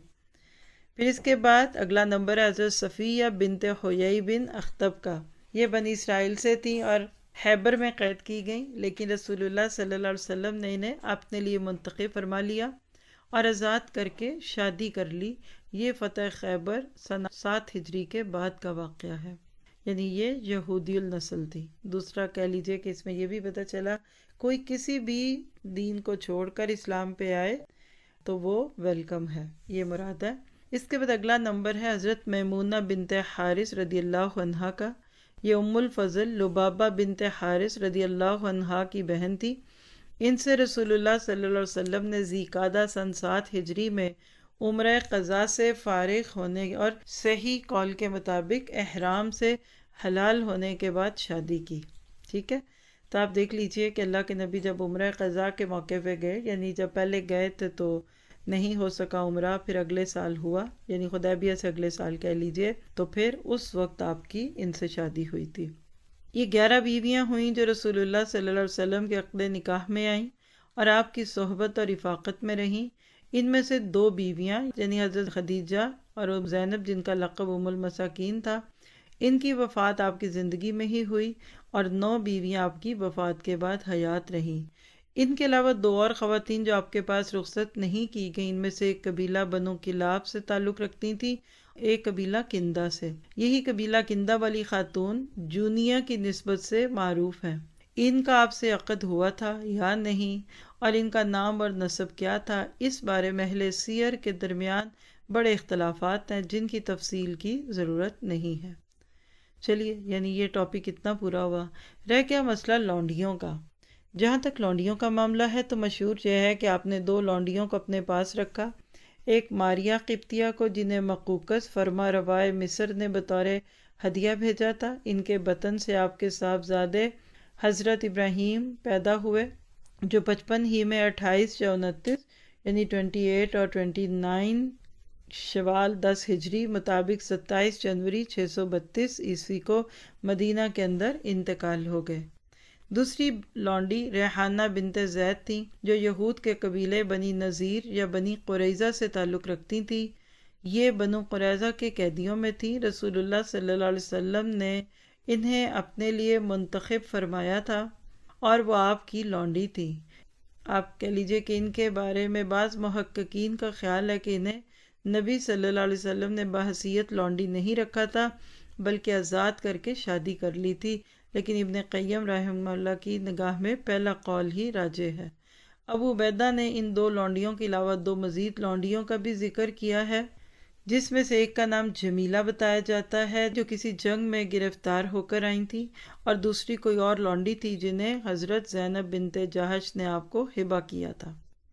S1: پھر اس کے بعد اگلا نمبر ہے حضرت صفیہ بنت حیی بن اخطب کا۔ یہ بنی اسرائیل سے تھیں اور خیبر میں قید کی گئیں، لیکن رسول اللہ صلی اللہ علیہ وسلم نے انہیں اپنے لیے منتخب فرما لیا اور آزاد کر کے شادی کر لی۔ یہ فتح خیبر سن 7 ہجری کے بعد کا واقعہ ہے، یعنی یہ یہودی النسل تھی۔ دوسرا کہہ لیجئے کہ اس میں یہ بھی پتہ چلا کوئی کسی بھی دین کو چھوڑ کر اسلام پہ آئے تو وہ ویلکم ہے، یہ مراد ہے۔ اس کے بعد اگلا نمبر ہے حضرت میمونہ بنت حارث رضی اللہ عنہا کا۔ یہ ام الفضل لبابہ بنت حارث رضی اللہ عنہا کی بہن تھی۔ ان سے رسول اللہ صلی اللہ علیہ وسلم نے ذی قعدہ سن 7 ہجری میں عمرہ قضاء سے فارغ ہونے اور صحیح قول کے مطابق احرام سے حلال ہونے کے بعد شادی کی۔ ٹھیک ہے، تو آپ دیکھ لیجئے کہ اللہ کے نبی جب عمرہ قضاء کے موقع پہ گئے، یعنی جب پہلے گئے تھے تو نہیں ہو سکا عمرہ، پھر اگلے سال ہوا، یعنی حدیبیہ سے اگلے سال کہہ لیجئے، تو پھر اس وقت آپ کی ان سے شادی ہوئی تھی۔ یہ 11 بیویاں ہوئیں جو رسول اللہ صلی اللہ علیہ وسلم کے عقد نکاح میں آئیں اور آپ کی صحبت اور رفاقت میں رہیں۔ ان میں سے 2 بیویاں یعنی حضرت خدیجہ اور ام زینب جن کا لقب ام المساکین تھا، ان کی وفات آپ کی زندگی میں ہی ہوئی، اور 9 بیویاں آپ کی وفات کے بعد حیات رہیں۔ ان کے علاوہ 2 اور خواتین جو آپ کے پاس رخصت نہیں کی گئیں، ان میں سے ایک قبیلہ بنو کلاب سے تعلق رکھتی تھیں، ایک قبیلہ کندہ سے۔ یہی قبیلہ کندہ والی خاتون جونیہ کی نسبت سے معروف ہیں۔ ان کا آپ سے عقد ہوا تھا یا نہیں، اور ان کا نام اور نسب کیا تھا، اس بارے میں اہل سیر کے درمیان بڑے اختلافات ہیں جن کی تفصیل کی ضرورت نہیں ہے۔ چلیے، یعنی یہ ٹاپک اتنا پورا ہوا۔ رہ گیا مسئلہ لونڈیوں کا۔ جہاں تک لونڈیوں کا معاملہ ہے تو مشہور یہ ہے کہ آپ نے 2 لونڈیوں کو اپنے پاس رکھا، ایک ماریا قبطیہ کو جنہیں مقوقس فرما روائے مصر نے بطور ہدیہ بھیجا تھا۔ ان کے بطن سے آپ کے صاحبزادے حضرت ابراہیم پیدا ہوئے جو 55 ہی میں 28 یا 29 یعنی 28 اور 29 شوال 10 ہجری مطابق 27 جنوری 632 عیسوی کو مدینہ کے اندر انتقال ہو گئے۔ دوسری لونڈی ریحانہ بنت زید تھیں جو یہود کے قبیلے بنی نذیر یا بنی قریظہ سے تعلق رکھتی تھیں۔ یہ بنو قریظہ کے قیدیوں میں تھیں۔ رسول اللہ صلی اللہ علیہ وسلم نے انہیں اپنے لیے منتخب فرمایا تھا اور وہ آپ کی لونڈی تھی۔ آپ کہہ لیجئے کہ ان کے بارے میں بعض محققین کا خیال ہے کہ انہیں نبی صلی اللہ علیہ وسلم نے بحیثیت لونڈی نہیں رکھا تھا بلکہ آزاد کر کے شادی کر لی تھی، لیکن ابن قیم رحمہ اللہ کی نگاہ میں پہلا قول ہی راجح ہے۔ ابو عبیدہ نے ان 2 لونڈیوں کے علاوہ 2 مزید لونڈیوں کا بھی ذکر کیا ہے، جس میں سے ایک کا نام جمیلہ بتایا جاتا ہے جو کسی جنگ میں گرفتار ہو کر آئی تھی، اور دوسری کوئی اور لونڈی تھی جنہیں حضرت زینب بنت جہش نے آپ کو ہبہ کیا تھا۔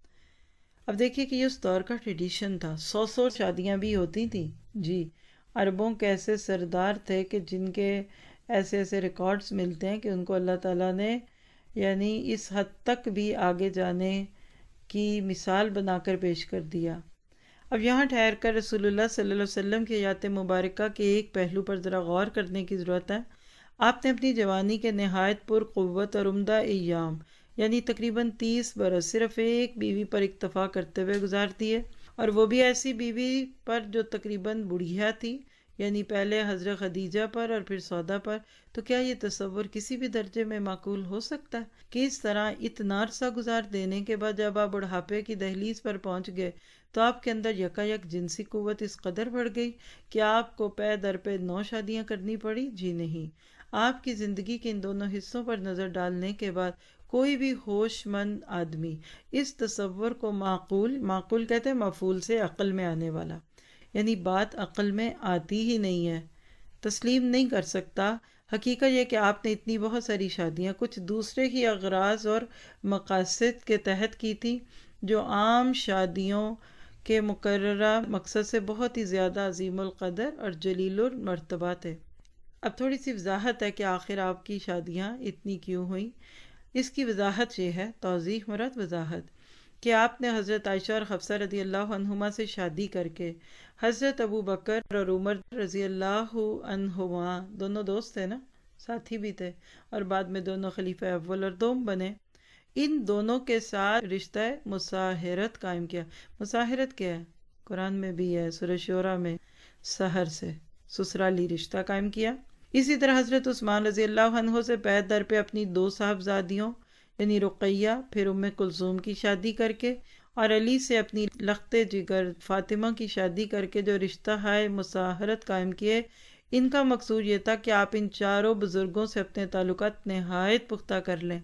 S1: اب دیکھیے کہ یہ اس دور کا ٹریڈیشن تھا، 100 شادیاں بھی ہوتی تھیں۔ جی، عربوں کے ایسے سردار تھے کہ جن کے ایسے ایسے ریکارڈز ملتے ہیں کہ ان کو اللہ تعالیٰ نے یعنی اس حد تک بھی آگے جانے کی مثال بنا کر پیش کر دیا۔ اب یہاں ٹھہر کر رسول اللہ صلی اللہ علیہ وسلم کی حیات مبارکہ کے ایک پہلو پر ذرا غور کرنے کی ضرورت ہے۔ آپ نے اپنی جوانی کے نہایت پرقوت اور عمدہ ایام یعنی تقریباً 30 برس صرف ایک بیوی پر اکتفا کرتے ہوئے گزار دیے، اور وہ بھی ایسی بیوی پر جو تقریباً بڑھیا تھی، یعنی پہلے حضرت خدیجہ پر اور پھر سودا پر۔ تو کیا یہ تصور کسی بھی درجے میں معقول ہو سکتا ہے کہ اس طرح اتنا عرصہ گزار دینے کے بعد جب آپ بڑھاپے کی دہلیز پر پہنچ گئے تو آپ کے اندر یکایک جنسی قوت اس قدر بڑھ گئی کہ آپ کو پے در پہ 9 شادیاں کرنی پڑی؟ جی نہیں۔ آپ کی زندگی کے ان دونوں حصوں پر نظر ڈالنے کے بعد کوئی بھی ہوش مند آدمی اس تصور کو معقول کہتے ہیں مفعول سے عقل میں آنے والا، یعنی بات عقل میں آتی ہی نہیں ہے، تسلیم نہیں کر سکتا۔ حقیقت یہ کہ آپ نے اتنی بہت ساری شادیاں کچھ دوسرے ہی اغراض اور مقاصد کے تحت کی تھی جو عام شادیوں کے مقررہ مقصد سے بہت ہی زیادہ عظیم القدر اور جلیل المرتبہ تھے۔ اب تھوڑی سی وضاحت ہے کہ آخر آپ کی شادیاں اتنی کیوں ہوئیں۔ اس کی وضاحت یہ ہے، توضیح مراد وضاحت، کہ آپ نے حضرت عائشہ اور حفصہ رضی اللہ عنہما سے شادی کر کے حضرت ابو بکر اور عمر رضی اللہ عنہما، دونوں دوست تھے نا، ساتھی بھی تھے، اور بعد میں دونوں خلیفہ اول اور دوم بنے، ان دونوں کے ساتھ رشتہ مساہرت قائم کیا۔ مساہرت کیا ہے؟ قرآن میں بھی ہے، سورہ شورى میں، سحر سے سسرالی رشتہ قائم کیا۔ اسی طرح حضرت عثمان رضی اللہ عنہ سے پے در پہ اپنی 2 صاحبزادیوں یعنی رقیہ پھر ام کلثوم کی شادی کر کے، اور علی سے اپنی لخت جگر فاطمہ کی شادی کر کے جو رشتہ ہے مساہرت قائم کیے، ان کا مقصود یہ تھا کہ آپ ان چاروں بزرگوں سے اپنے تعلقات نہایت پختہ کر لیں،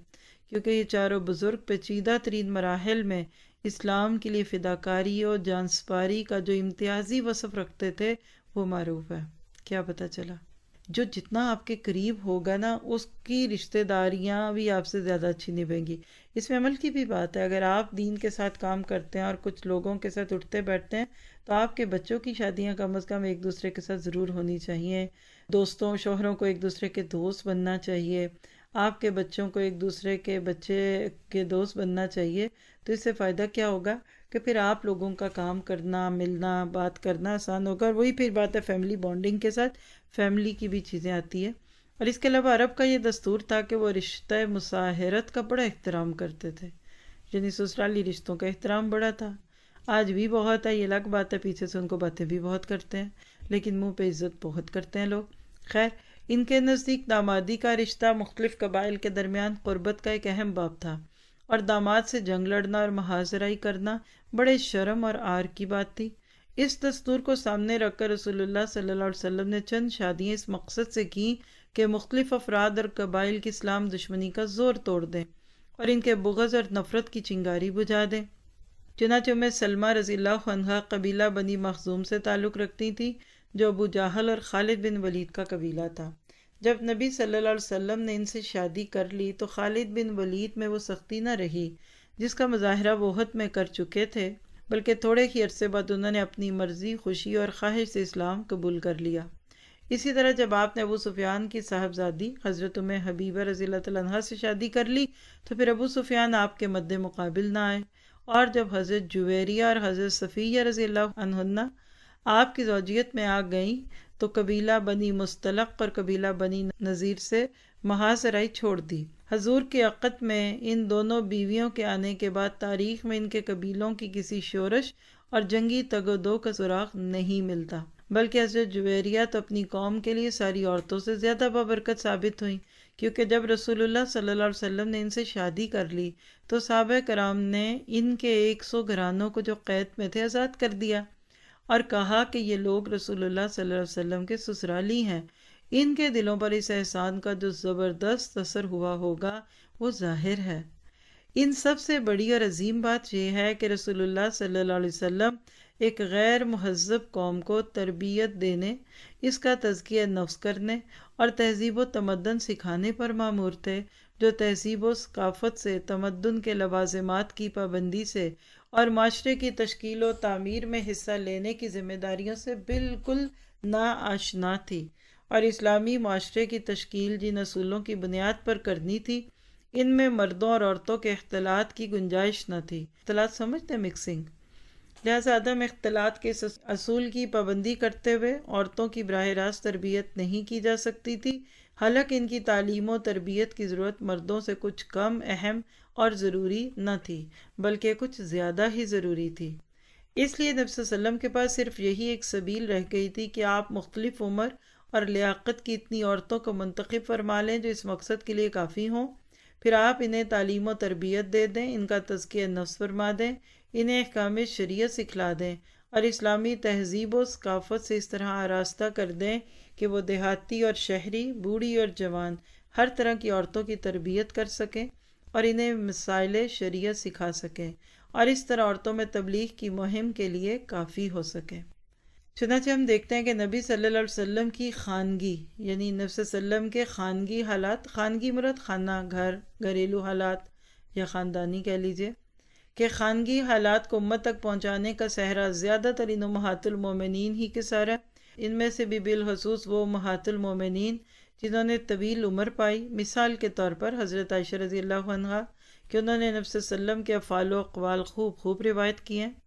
S1: کیونکہ یہ چاروں بزرگ پیچیدہ ترین مراحل میں اسلام کے لیے فداکاری اور جانسپاری کا جو امتیازی وصف رکھتے تھے وہ معروف ہے۔ کیا پتہ چلا؟ جو جتنا آپ کے قریب ہوگا نا اس کی رشتہ داریاں بھی آپ سے زیادہ اچھی نبھیں گی۔ اس میں عمل کی بھی بات ہے۔ اگر آپ دین کے ساتھ کام کرتے ہیں اور کچھ لوگوں کے ساتھ اٹھتے بیٹھتے ہیں تو آپ کے بچوں کی شادیاں کم از کم ایک دوسرے کے ساتھ ضرور ہونی چاہیے، دوستوں شوہروں کو ایک دوسرے کے دوست بننا چاہیے، آپ کے بچوں کو ایک دوسرے کے بچے کے دوست بننا چاہیے۔ تو اس سے فائدہ کیا ہوگا کہ پھر آپ لوگوں کا کام کرنا، ملنا، بات کرنا آسان ہوگا، اور وہی پھر بات ہے فیملی بانڈنگ کے ساتھ فیملی کی بھی چیزیں آتی ہیں۔ اور اس کے علاوہ عرب کا یہ دستور تھا کہ وہ رشتہ مساہرت کا بڑا احترام کرتے تھے، یعنی سسرالی رشتوں کا احترام بڑا تھا۔ آج بھی بہت ہے، یہ الگ بات ہے، پیچھے سے ان کو باتیں بھی بہت کرتے ہیں، لیکن منہ پہ عزت بہت کرتے ہیں لوگ۔ خیر، ان کے نزدیک دامادی کا رشتہ مختلف قبائل کے درمیان قربت کا ایک اہم باب تھا، اور داماد سے جنگ لڑنا اور محاذرائی کرنا بڑے شرم اور عار کی بات تھی۔ اس دستور کو سامنے رکھ کر رسول اللہ صلی اللہ علیہ وسلم نے چند شادیاں اس مقصد سے کی کہ مختلف افراد اور قبائل کی اسلام دشمنی کا زور توڑ دیں اور ان کے بغض اور نفرت کی چنگاری بجھا دیں۔ چنانچہ سلمہ رضی اللہ عنہا قبیلہ بنی مخزوم سے تعلق رکھتی تھی، جو ابو جہل اور خالد بن ولید کا قبیلہ تھا۔ جب نبی صلی اللہ علیہ وسلم نے ان سے شادی کر لی تو خالد بن ولید میں وہ سختی نہ رہی جس کا مظاہرہ وہ عہد میں کر چکے تھے، بلکہ تھوڑے ہی عرصے بعد انہوں نے اپنی مرضی، خوشی اور خواہش سے اسلام قبول کر لیا۔ اسی طرح جب آپ نے ابو سفیان کی صاحبزادی حضرت ام حبیبہ رضی اللہ تعالیٰ عنہا سے شادی کر لی تو پھر ابو سفیان آپ کے مد مقابل نہ آئے، اور جب حضرت جویریہ اور حضرت صفیہ رضی اللہ عنہن آپ کی زوجیت میں آ گئیں تو قبیلہ بنی مستلق اور قبیلہ بنی نذیر سے محاذرائی چھوڑ دی۔ حضور کے عقد میں ان دونوں بیویوں کے آنے کے بعد تاریخ میں ان کے قبیلوں کی کسی شورش اور جنگی تگ و دو کا سراغ نہیں ملتا، بلکہ حضرت جویریہ تو اپنی قوم کے لیے ساری عورتوں سے زیادہ بابرکت ثابت ہوئیں، کیونکہ جب رسول اللہ صلی اللہ علیہ وسلم نے ان سے شادی کر لی تو صحابہ کرام نے ان کے 100 گھرانوں کو جو قید میں تھے آزاد کر دیا اور کہا کہ یہ لوگ رسول اللہ صلی اللہ علیہ وسلم کے سسرالی ہیں۔ ان کے دلوں پر اس احسان کا جو زبردست اثر ہوا ہوگا وہ ظاہر ہے۔ ان سب سے بڑی اور عظیم بات یہ ہے کہ رسول اللہ صلی اللہ علیہ وسلم ایک غیر مہذب قوم کو تربیت دینے، اس کا تزکیہ نفس کرنے اور تہذیب و تمدن سکھانے پر مامور تھے، جو تہذیب و ثقافت سے، تمدن کے لوازمات کی پابندی سے اور معاشرے کی تشکیل و تعمیر میں حصہ لینے کی ذمہ داریوں سے بالکل ناآشنا تھی، اور اسلامی معاشرے کی تشکیل جن اصولوں کی بنیاد پر کرنی تھی ان میں مردوں اور عورتوں کے اختلاط کی گنجائش نہ تھی۔ اختلاط سمجھتے ہیں، مکسنگ۔ لہذا عدم اختلاط کے اصول کی پابندی کرتے ہوئے عورتوں کی براہ راست تربیت نہیں کی جا سکتی تھی، حالانکہ ان کی تعلیم و تربیت کی ضرورت مردوں سے کچھ کم اہم اور ضروری نہ تھی، بلکہ کچھ زیادہ ہی ضروری تھی۔ اس لیے نبی صلی اللہ علیہ وسلم کے پاس صرف یہی ایک سبیل رہ گئی تھی کہ آپ مختلف عمر اور لیاقت کی اتنی عورتوں کو منتخب فرما لیں جو اس مقصد کے لیے کافی ہوں، پھر آپ انہیں تعلیم و تربیت دے دیں، ان کا تزکیہ نفس فرما دیں، انہیں احکام شریعت سکھلا دیں اور اسلامی تہذیب و ثقافت سے اس طرح آراستہ کر دیں کہ وہ دیہاتی اور شہری، بوڑھی اور جوان ہر طرح کی عورتوں کی تربیت کر سکیں اور انہیں مسائل شریعت سکھا سکیں، اور اس طرح عورتوں میں تبلیغ کی مہم کے لیے کافی ہو سکے۔ چنانچہ ہم دیکھتے ہیں کہ نبی صلی اللہ علیہ وسلم کی خانگی، یعنی نبی صلی اللہ علیہ وسلم کے خانگی حالات، خانگی مراد خانہ گھر، گھریلو حالات یا خاندانی کہہ لیجئے، کہ خانگی حالات کو امت تک پہنچانے کا سہرا زیادہ تر ان امہات المومنین ہی کے سارا، ان میں سے بھی بالخصوص وہ امہات المومنین جنہوں نے طویل عمر پائی، مثال کے طور پر حضرت عائشہ رضی اللہ عنہا کہ انہوں نے نبی صلی اللہ علیہ وسلم کے افعال و اقوال خوب روایت کی ہیں۔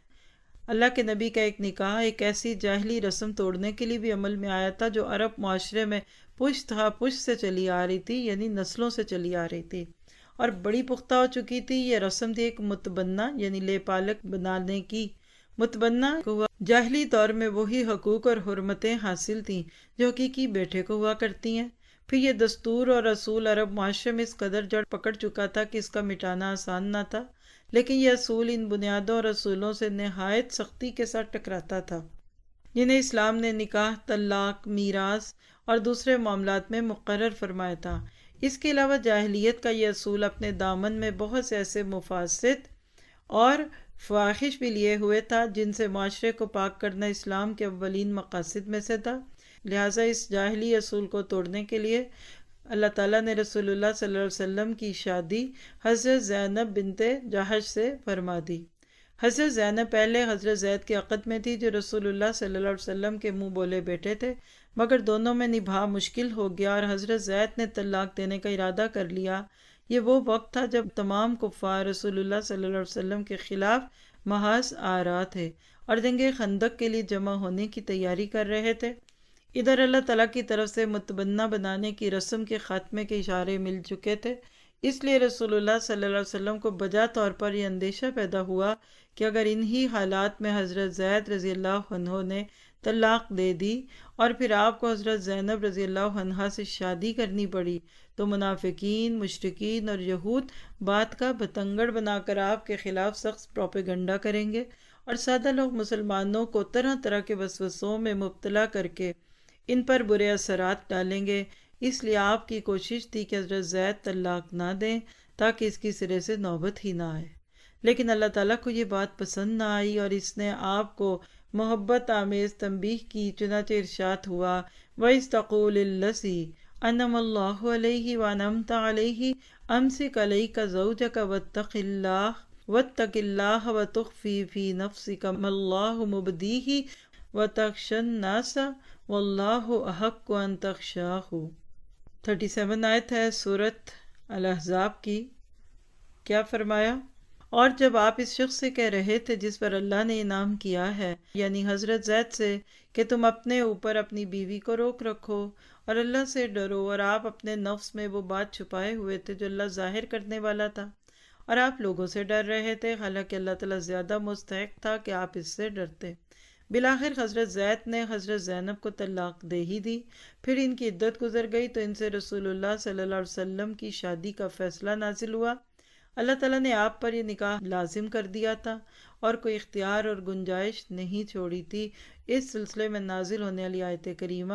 S1: اللہ کے نبی کا ایک نکاح ایک ایسی جاہلی رسم توڑنے کے لیے بھی عمل میں آیا تھا جو عرب معاشرے میں پشت ہا پشت سے چلی آ رہی تھی، یعنی نسلوں سے چلی آ رہی تھی اور بڑی پختہ ہو چکی تھی۔ یہ رسم تھی ایک متبنہ یعنی لے پالک بنانے کی۔ متبنہ کو ہوا جاہلی دور میں وہی حقوق اور حرمتیں حاصل تھیں جو حقیقی بیٹے کو ہوا کرتی ہیں۔ پھر یہ دستور اور اصول عرب معاشرے میں اس قدر جڑ پکڑ چکا تھا کہ اس کا مٹانا آسان نہ تھا، لیکن یہ اصول ان بنیادوں اور اصولوں سے نہایت سختی کے ساتھ ٹکراتا تھا جنہیں اسلام نے نکاح، طلاق، میراث اور دوسرے معاملات میں مقرر فرمایا تھا۔ اس کے علاوہ جاہلیت کا یہ اصول اپنے دامن میں بہت سے ایسے مفاسد اور فواحش بھی لیے ہوئے تھا جن سے معاشرے کو پاک کرنا اسلام کے اولین مقاصد میں سے تھا۔ لہٰذا اس جاہلی اصول کو توڑنے کے لیے اللہ تعالیٰ نے رسول اللہ صلی اللہ علیہ وسلم کی شادی حضرت زینب بنت جحش سے فرما دی۔ حضرت زینب پہلے حضرت زید کے عقد میں تھی جو رسول اللہ صلی اللہ علیہ وسلم کے منہ بولے بیٹے تھے، مگر دونوں میں نبھا مشکل ہو گیا اور حضرت زید نے طلاق دینے کا ارادہ کر لیا۔ یہ وہ وقت تھا جب تمام کفار رسول اللہ صلی اللہ علیہ وسلم کے خلاف محاذ آ رہا تھے اور جنگ خندق کے لیے جمع ہونے کی تیاری کر رہے تھے۔ ادھر اللہ تعالیٰ کی طرف سے متبنہ بنانے کی رسم کے خاتمے کے اشارے مل چکے تھے، اس لیے رسول اللہ صلی اللہ علیہ وسلم کو بجا طور پر یہ اندیشہ پیدا ہوا کہ اگر انہی حالات میں حضرت زید رضی اللہ عنہ نے طلاق دے دی اور پھر آپ کو حضرت زینب رضی اللہ عنہا سے شادی کرنی پڑی تو منافقین، مشرکین اور یہود بات کا بتنگڑ بنا کر آپ کے خلاف سخت پروپیگنڈا کریں گے اور سادہ لوگ مسلمانوں کو طرح طرح کے وسوسوں میں مبتلا کر کے ان پر برے اثرات ڈالیں گے۔ اس لیے آپ کی کوشش تھی کہ حضرت زید طلاق نہ دیں تاکہ اس کی سرے سے نوبت ہی نہ آئے، لیکن اللہ تعالیٰ کو یہ بات پسند نہ آئی اور اس نے آپ کو محبت آمیز تنبیہ کی، چنانچہ ارشاد ہوا وَإِذْ تَقُولُ الَّذِي أَنْعَمَ اللَّهُ عَلَيْهِ وَأَنْعَمْتَ عَلَيْهِ أَمْسِكْ عَلَيْكَ زَوْجَكَ وَاتَّقِ اللَّهَ وَتُخْفِي فِي نَفْسِكَ مَا اللَّهُ مُبْدِيهِ وَتَخْشَى النَّاسَ وَاللَّهُ أَحَقُّ أَن تَخْشَاهُ۔ 37 آیت ہے سورۃ الاحزاب کی۔ کیا فرمایا؟ اور جب آپ اس شخص سے کہہ رہے تھے جس پر اللہ نے انعام کیا ہے، یعنی حضرت زید سے، کہ تم اپنے اوپر اپنی بیوی کو روک رکھو اور اللہ سے ڈرو، اور آپ اپنے نفس میں وہ بات چھپائے ہوئے تھے جو اللہ ظاہر کرنے والا تھا، اور آپ لوگوں سے ڈر رہے تھے، حالانکہ اللہ تعالیٰ زیادہ مستحق تھا کہ آپ اس سے ڈرتے۔ بالآخر حضرت زید نے حضرت زینب کو طلاق دے ہی دی۔ پھر ان کی عدت گزر گئی تو ان سے رسول اللہ صلی اللہ علیہ وسلم کی شادی کا فیصلہ نازل ہوا۔ اللہ تعالیٰ نے آپ پر یہ نکاح لازم کر دیا تھا اور کوئی اختیار اور گنجائش نہیں چھوڑی تھی۔ اس سلسلے میں نازل ہونے والی آیت کریمہ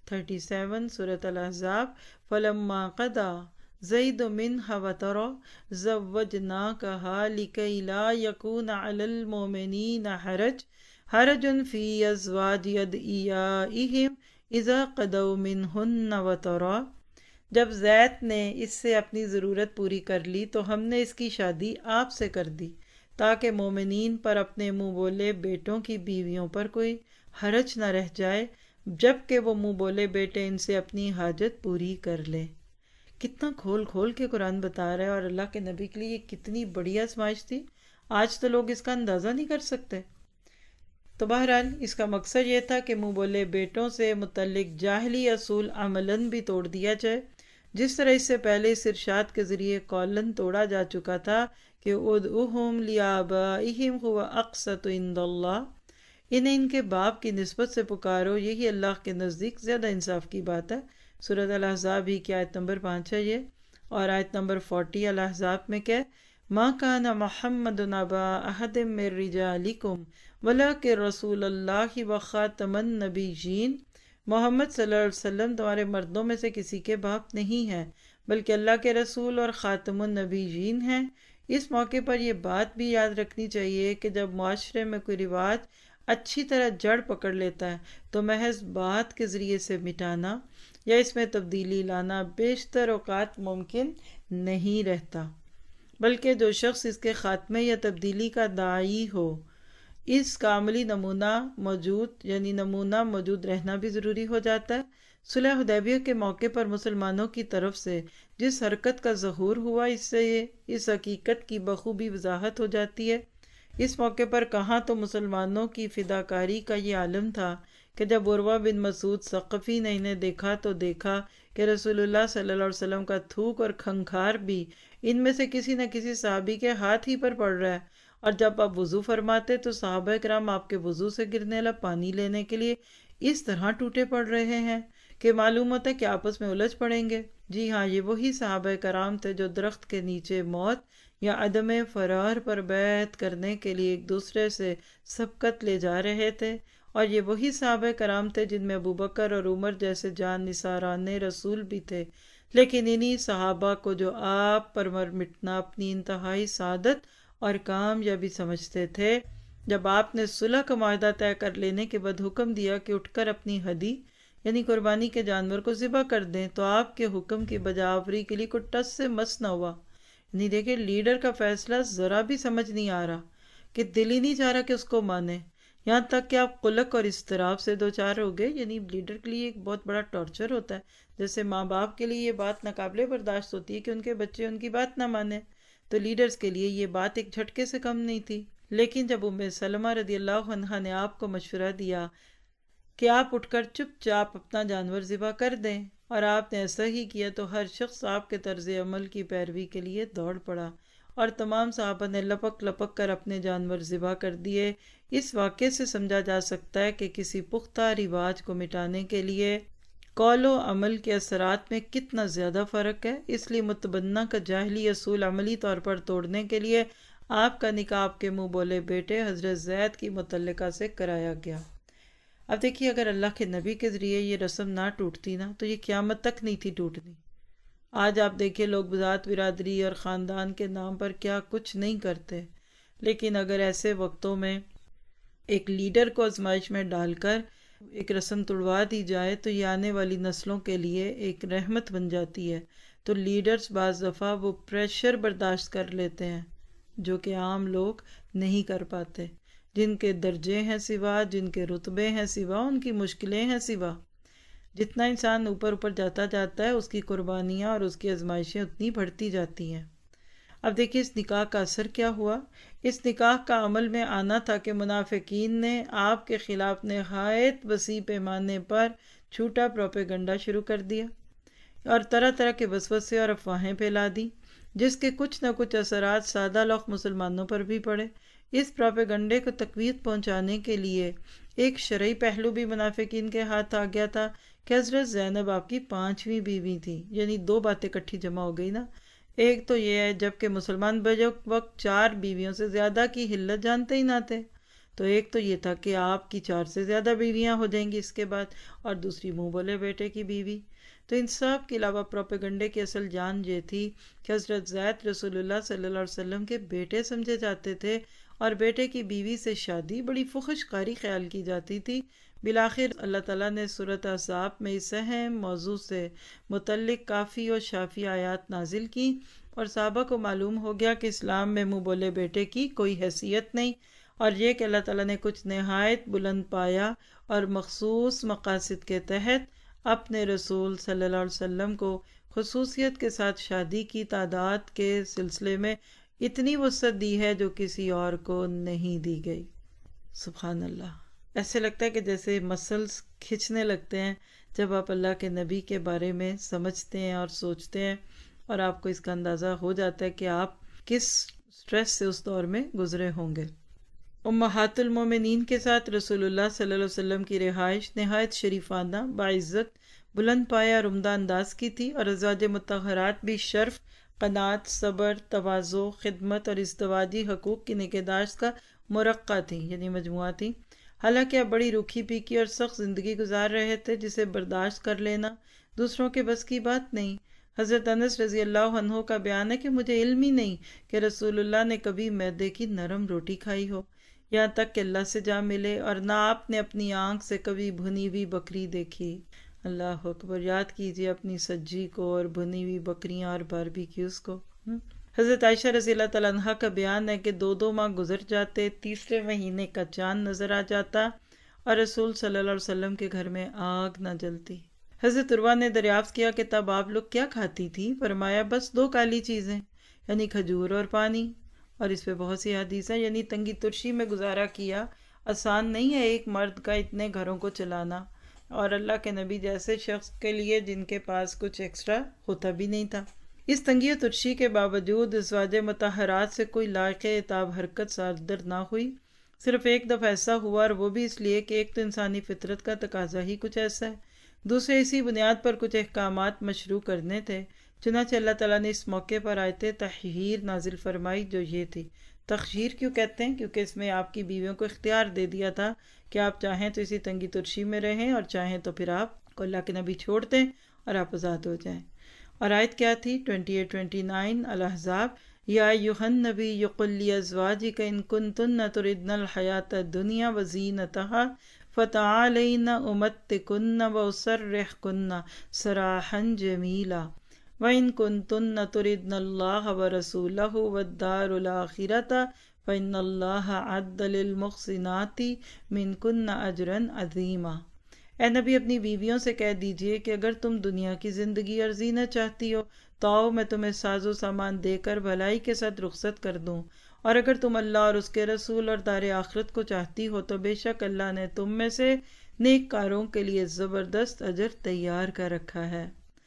S1: 37 سورۃ الاحزاب فَلَمَّا قَضَى زَيْدٌ مِنْهَا وَطَرًا زَوَّجْنَاكَهَا لِكَيْ لَا يَكُونَ عَلَى الْمُؤْمِنِينَ حَرَجٌ فِي أَزْوَاجِ أَدْعِيَائِهِمْ إِذَا قَضَوْا مِنْهُنَّ وَطَرًا۔ جب زید نے اس سے اپنی ضرورت پوری کر لی تو ہم نے اس کی شادی آپ سے کر دی تاکہ مومنین پر اپنے منہ بولے بیٹوں کی بیویوں پر کوئی حرج نہ رہ جائے جب کہ وہ منہ بولے بیٹے ان سے اپنی حاجت پوری کر لیں۔ کتنا کھول کھول کے قرآن بتا رہا ہے، اور اللہ کے نبی کے لیے یہ کتنی بڑی آزمائش تھی، آج تو لوگ اس کا اندازہ نہیں کر سکتے۔ تو بہرحال اس کا مقصد یہ تھا کہ منہ بولے بیٹوں سے متعلق جاہلی اصول عملاً بھی توڑ دیا جائے، جس طرح اس سے پہلے اس ارشاد کے ذریعے قولاً توڑا جا چکا تھا کہ ادعوہم لآبائہم هو اقسط عند اللہ، انہیں ان کے باپ کی نسبت سے پکارو، یہی اللہ کے نزدیک زیادہ انصاف کی بات ہے۔ سورۃ الاحزاب ہی کی آیت نمبر 5 ہے یہ، اور آیت نمبر 40 الاحزاب میں کہ ما کان محمد ابا احد من رجالکم ولکن رسول اللہ وخاتم النبیین، محمد صلی اللہ علیہ وسلم تمہارے مردوں میں سے کسی کے باپ نہیں ہیں بلکہ اللہ کے رسول اور خاتم النبیین ہیں۔ اس موقع پر یہ بات بھی یاد رکھنی چاہیے کہ جب معاشرے میں کوئی رواج اچھی طرح جڑ پکڑ لیتا ہے تو محض بات کے ذریعے سے مٹانا یا اس میں تبدیلی لانا بیشتر اوقات ممکن نہیں رہتا، بلکہ جو شخص اس کے خاتمے یا تبدیلی کا داعی ہو اس کا عملی نمونہ موجود رہنا بھی ضروری ہو جاتا ہے۔ صلح حدیبیہ کے موقع پر مسلمانوں کی طرف سے جس حرکت کا ظہور ہوا اس سے اس حقیقت کی بخوبی وضاحت ہو جاتی ہے۔ اس موقع پر کہاں تو مسلمانوں کی فداکاری کا یہ عالم تھا کہ جب عروہ بن مسعود ثقفی نے انہیں دیکھا تو دیکھا کہ رسول اللہ صلی اللہ علیہ وسلم کا تھوک اور کھنکھار بھی ان میں سے کسی نہ کسی صحابی کے ہاتھ ہی پر پڑ رہا ہے، اور جب آپ وضو فرماتے تو صحابہ کرام آپ کے وضو سے گرنے والا پانی لینے کے لیے اس طرح ٹوٹے پڑ رہے ہیں کہ معلوم ہوتا ہے کہ آپس میں الجھ پڑیں گے۔ جی ہاں، یہ وہی صحابہ کرام تھے جو درخت کے نیچے موت یا عدم فرار پر بیعت کرنے کے لیے ایک دوسرے سے سبقت لے جا رہے تھے، اور یہ وہی صحابہ کرام تھے جن میں ابوبکر اور عمر جیسے جان نثاران رسول بھی تھے۔ لیکن انہی صحابہ کو جو آپ پر مر مٹنا اپنی انتہائی سعادت اور کامیابی سمجھتے تھے، جب آپ نے صلح کا معاہدہ طے کر لینے کے بعد حکم دیا کہ اٹھ کر اپنی ہدی یعنی قربانی کے جانور کو ذبح کر دیں، تو آپ کے حکم کی بجاوری کے لیے کوئی ٹس سے مس نہ ہوا۔ یعنی دیکھیں لیڈر کا فیصلہ ذرا بھی سمجھ نہیں آ رہا، کہ دل ہی نہیں چاہ رہا کہ اس کو مانے، یہاں تک کہ آپ قلق اور اضطراب سے دوچار ہو گئے۔ یعنی لیڈر کے لیے ایک بہت بڑا ٹارچر ہوتا ہے، جیسے ماں باپ کے لیے یہ بات ناقابل برداشت ہوتی ہے کہ ان کے بچے ان کی بات نہ مانیں، تو لیڈرز کے لیے یہ بات ایک جھٹکے سے کم نہیں تھی۔ لیکن جب ام سلمہ رضی اللہ عنہا نے آپ کو مشورہ دیا کہ آپ اٹھ کر چپ چاپ اپنا جانور ذبح کر دیں، اور آپ نے ایسا ہی کیا، تو ہر شخص آپ کے طرز عمل کی پیروی کے لیے دوڑ پڑا، اور تمام صحابہ نے لپک لپک کر اپنے جانور ذبح کر دیے۔ اس واقعے سے سمجھا جا سکتا ہے کہ کسی پختہ رواج کو مٹانے کے لیے قول و عمل کے اثرات میں کتنا زیادہ فرق ہے۔ اس لیے متبنہ کا جاہلی اصول عملی طور پر توڑنے کے لیے آپ کا نکاح آپ کے منہ بولے بیٹے حضرت زید کی متعلقہ سے کرایا گیا۔ اب دیکھیے اگر اللہ کے نبی کے ذریعے یہ رسم نہ ٹوٹتی نا، تو یہ قیامت تک نہیں تھی ٹوٹنی۔ آج آپ دیکھیں لوگ بذات برادری اور خاندان کے نام پر کیا کچھ نہیں کرتے، لیکن اگر ایسے وقتوں میں ایک لیڈر کو آزمائش میں ڈال کر ایک رسم توڑوا دی جائے، تو یہ آنے والی نسلوں کے لیے ایک رحمت بن جاتی ہے۔ تو لیڈرز بعض دفعہ وہ پریشر برداشت کر لیتے ہیں جو کہ عام لوگ نہیں کر پاتے، جن کے درجے ہیں سوا، جن کے رتبے ہیں سوا، ان کی مشکلیں ہیں سوا۔ جتنا انسان اوپر اوپر جاتا جاتا ہے، اس کی قربانیاں اور اس کی آزمائشیں اتنی بڑھتی جاتی ہیں۔ اب دیکھیے اس نکاح کا اثر کیا ہوا۔ اس نکاح کا عمل میں آنا تھا کہ منافقین نے آپ کے خلاف نہایت وسیع پیمانے پر جھوٹا پروپیگنڈا شروع کر دیا، اور طرح طرح کے وسوسے اور افواہیں پھیلا دی، جس کے کچھ نہ کچھ اثرات سادہ لوگ مسلمانوں پر بھی پڑے۔ اس پروپیگنڈے کو تقویت پہنچانے کے لیے ایک شرعی پہلو بھی منافقین کے ہاتھ آ گیا تھا کہ حضرت زینب آپ کی 5ویں بیوی تھی۔ یعنی دو باتیں کٹھی جمع ہو گئی نا۔ ایک تو یہ ہے جبکہ مسلمان بجک وقت 4 بیویوں سے زیادہ کی حلت جانتے ہی نہ تھے، تو ایک تو یہ تھا کہ آپ کی 4 سے زیادہ بیویاں ہو جائیں گی اس کے بعد، اور دوسری منہ بولے بیٹے کی بیوی۔ تو ان سب کے علاوہ پروپیگنڈے کی اصل جان یہ تھی کہ حضرت زید رسول اللہ صلی اللہ علیہ وسلم کے بیٹے سمجھے جاتے تھے، اور بیٹے کی بیوی سے شادی بڑی فحش کاری خیال کی جاتی تھی۔ بالآخر اللہ تعالیٰ نے سورۃ احزاب میں اس اہم موضوع سے متعلق کافی اور شافی آیات نازل کی، اور صحابہ کو معلوم ہو گیا کہ اسلام میں منہ بولے بیٹے کی کوئی حیثیت نہیں، اور یہ کہ اللہ تعالیٰ نے کچھ نہایت بلند پایا اور مخصوص مقاصد کے تحت اپنے رسول صلی اللہ علیہ وسلم کو خصوصیت کے ساتھ شادی کی تعداد کے سلسلے میں اتنی وسعت دی ہے جو کسی اور کو نہیں دی گئی۔ سبحان اللہ۔ ایسے لگتا ہے کہ جیسے مسلز کھنچنے لگتے ہیں جب آپ اللہ کے نبی کے بارے میں سمجھتے ہیں اور سوچتے ہیں، اور آپ کو اس کا اندازہ ہو جاتا ہے کہ آپ کس سٹریس سے اس دور میں گزرے ہوں گے۔ امہات المومنین کے ساتھ رسول اللہ صلی اللہ علیہ وسلم کی رہائش نہایت شریفانہ، باعزت، بلند پایہ اور عمدہ انداز کی تھی، اور ازواج مطہرات بھی شرف، قناعت، صبر، تواضع، خدمت اور ازدواجی حقوق کی نگہداشت کا مرقع تھیں، یعنی مجموعہ تھیں۔ حالانکہ آپ بڑی روکھی پھیکی اور سخت زندگی گزار رہے تھے جسے برداشت کر لینا دوسروں کے بس کی بات نہیں۔ حضرت انس رضی اللہ عنہ کا بیان ہے کہ مجھے علم ہی نہیں کہ رسول اللہ نے کبھی میدے کی نرم روٹی کھائی ہو، یہاں تک کہ اللہ سے جا ملے، اور نہ آپ نے اپنی آنکھ سے کبھی بھنی ہوئی بکری دیکھی۔ اللہ اکبر۔ یاد کیجئے اپنی سجی کو اور بھنی ہوئی بکریاں اور باربیکیوز کو۔ حضرت عائشہ رضی اللہ تعالیٰ عنہ کا بیان ہے کہ 2 ماہ گزر جاتے، تیسرے مہینے کا چاند نظر آ جاتا، اور رسول صلی اللہ علیہ وسلم کے گھر میں آگ نہ جلتی۔ حضرت عروہ نے دریافت کیا کہ تب آپ لوگ کیا کھاتی تھی؟ فرمایا بس 2 کالی چیزیں، یعنی کھجور اور پانی، اور اس پہ بہت سی حدیث ہیں۔ یعنی تنگی ترشی میں گزارا کیا آسان نہیں ہے ایک مرد کا اتنے گھروں کو چلانا، اور اللہ کے نبی جیسے شخص کے لیے جن کے پاس کچھ ایکسٹرا ہوتا بھی نہیں تھا۔ اس تنگی و ترشی کے باوجود ازواج مطہرات سے کوئی لائق عتاب حرکت صادر نہ ہوئی۔ صرف ایک دفعہ ایسا ہوا، اور وہ بھی اس لیے کہ ایک تو انسانی فطرت کا تقاضا ہی کچھ ایسا ہے، دوسرے اسی بنیاد پر کچھ احکامات مشروع کرنے تھے۔ چنانچہ اللہ تعالیٰ نے اس موقع پر آیت تحریر نازل فرمائی، جو یہ تھی۔ تخیر کیوں کہتے ہیں؟ کیونکہ اس میں آپ کی بیویوں کو اختیار دے دیا تھا کہ آپ چاہیں تو اسی تنگی ترشی میں رہیں، اور چاہیں تو پھر آپ کو اللہ کے نبی چھوڑ دیں اور آپ آزاد ہو جائیں۔ اور آیت کیا تھی؟ 28-29 الاحزاب، یا ایھا النبی قل لازواجک ان کنتن تردن الحیاۃ الدنیا وزینتہا فتعالین امتکن واسرحکن سراحا جمیلا وَإِن كُنتُنَّ تُرِدْنَ اللَّهَ وَرَسُولَهُ وَالدَّارَ الْآخِرَةَ فَإِنَّ اللَّهَ أَعَدَّ لِلْمُحْسِنَاتِ مِنكُنَّ أَجْرًا عَظِيمًا۔ اے نبی اپنی بیویوں سے کہہ دیجئے کہ اگر تم دنیا کی زندگی اور زینت چاہتی ہو تو آؤ میں تمہیں ساز و سامان دے کر بھلائی کے ساتھ رخصت کر دوں، اور اگر تم اللہ اور اس کے رسول اور دار آخرت کو چاہتی ہو تو بے شک اللہ نے تم میں سے نیک کاروں کے لیے زبردست اجر تیار کر رکھا ہے۔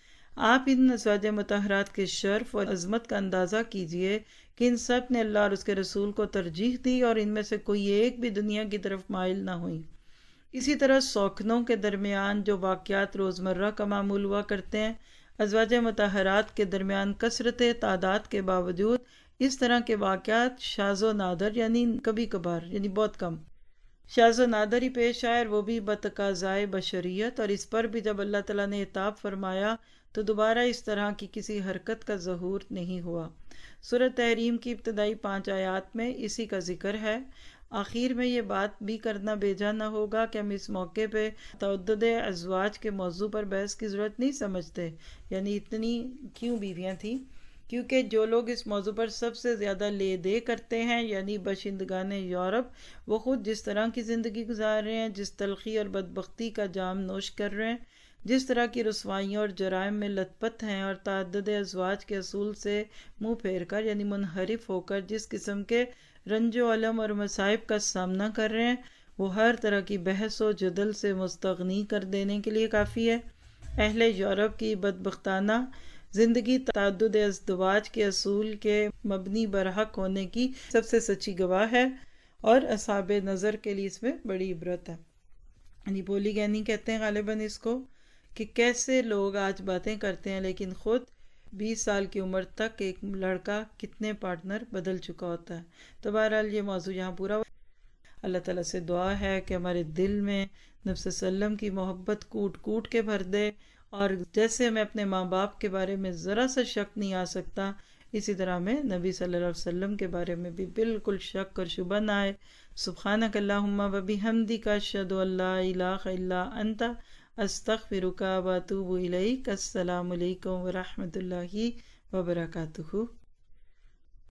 S1: آپ ان ازواج مطہرات کے شرف اور عظمت کا اندازہ کیجئے کہ ان سب نے اللہ اور اس کے رسول کو ترجیح دی اور ان میں سے کوئی ایک بھی دنیا کی طرف مائل نہ ہوئی۔ اسی طرح سوکھنوں کے درمیان جو واقعات روزمرہ کا معمول ہوا کرتے ہیں، ازواج مطہرات کے درمیان کثرت تعداد کے باوجود اس طرح کے واقعات شاذ و نادر، یعنی کبھی کبھار، یعنی بہت کم شاذ و نادر ہی پیش آئے، اور وہ بھی بتقاضائے بشریت، اور اس پر بھی جب اللہ تعالیٰ نے عتاب فرمایا تو دوبارہ اس طرح کی کسی حرکت کا ظہور نہیں ہوا۔ سورۃ تحریم کی ابتدائی 5 آیات میں اسی کا ذکر ہے۔ آخر میں یہ بات بھی کرنا بیجا نہ ہوگا کہ ہم اس موقع پہ تعدد ازواج کے موضوع پر بحث کی ضرورت نہیں سمجھتے، یعنی اتنی کیوں بیویاں تھیں، کیونکہ جو لوگ اس موضوع پر سب سے زیادہ لے دے کرتے ہیں، یعنی باشندگان یورپ، وہ خود جس طرح کی زندگی گزار رہے ہیں، جس تلخی اور بدبختی کا جام نوش کر رہے ہیں، جس طرح کی رسوائیوں اور جرائم میں لت پت ہیں، اور تعدد ازواج کے اصول سے منہ پھیر کر، یعنی منحرف ہو کر جس قسم کے رنج و الم اور مصائب کا سامنا کر رہے ہیں، وہ ہر طرح کی بحث و جدل سے مستغنی کر دینے کے لیے کافی ہے۔ اہل یورپ کی بدبختانہ زندگی تعدد ازدواج کے اصول کے مبنی برحق ہونے کی سب سے سچی گواہ ہے، اور اصحاب نظر کے لیے اس میں بڑی عبرت ہے۔ یعنی پولی گینی کہتے ہیں غالباً اس کو، کہ کیسے لوگ آج باتیں کرتے ہیں لیکن خود 20 سال کی عمر تک ایک لڑکا کتنے پارٹنر بدل چکا ہوتا ہے۔ تو بہرحال یہ موضوع یہاں پورا ہوا۔ اللہ تعالیٰ سے دعا ہے کہ ہمارے دل میں نبی صلی اللہ علیہ وسلم کی محبت کوٹ کوٹ کے بھر دے، اور جیسے ہمیں اپنے ماں باپ کے بارے میں ذرا سا شک نہیں آ سکتا، اسی طرح ہمیں نبی صلی اللہ علیہ وسلم کے بارے میں بھی بالکل شک اور شبہ نہ آئے۔ سبحانک اللہم و بحمدک اشہد ان لا الہ الا انت استغفرک و اتوب الیک۔ السلام علیکم ورحمۃ اللہ وبرکاتہ۔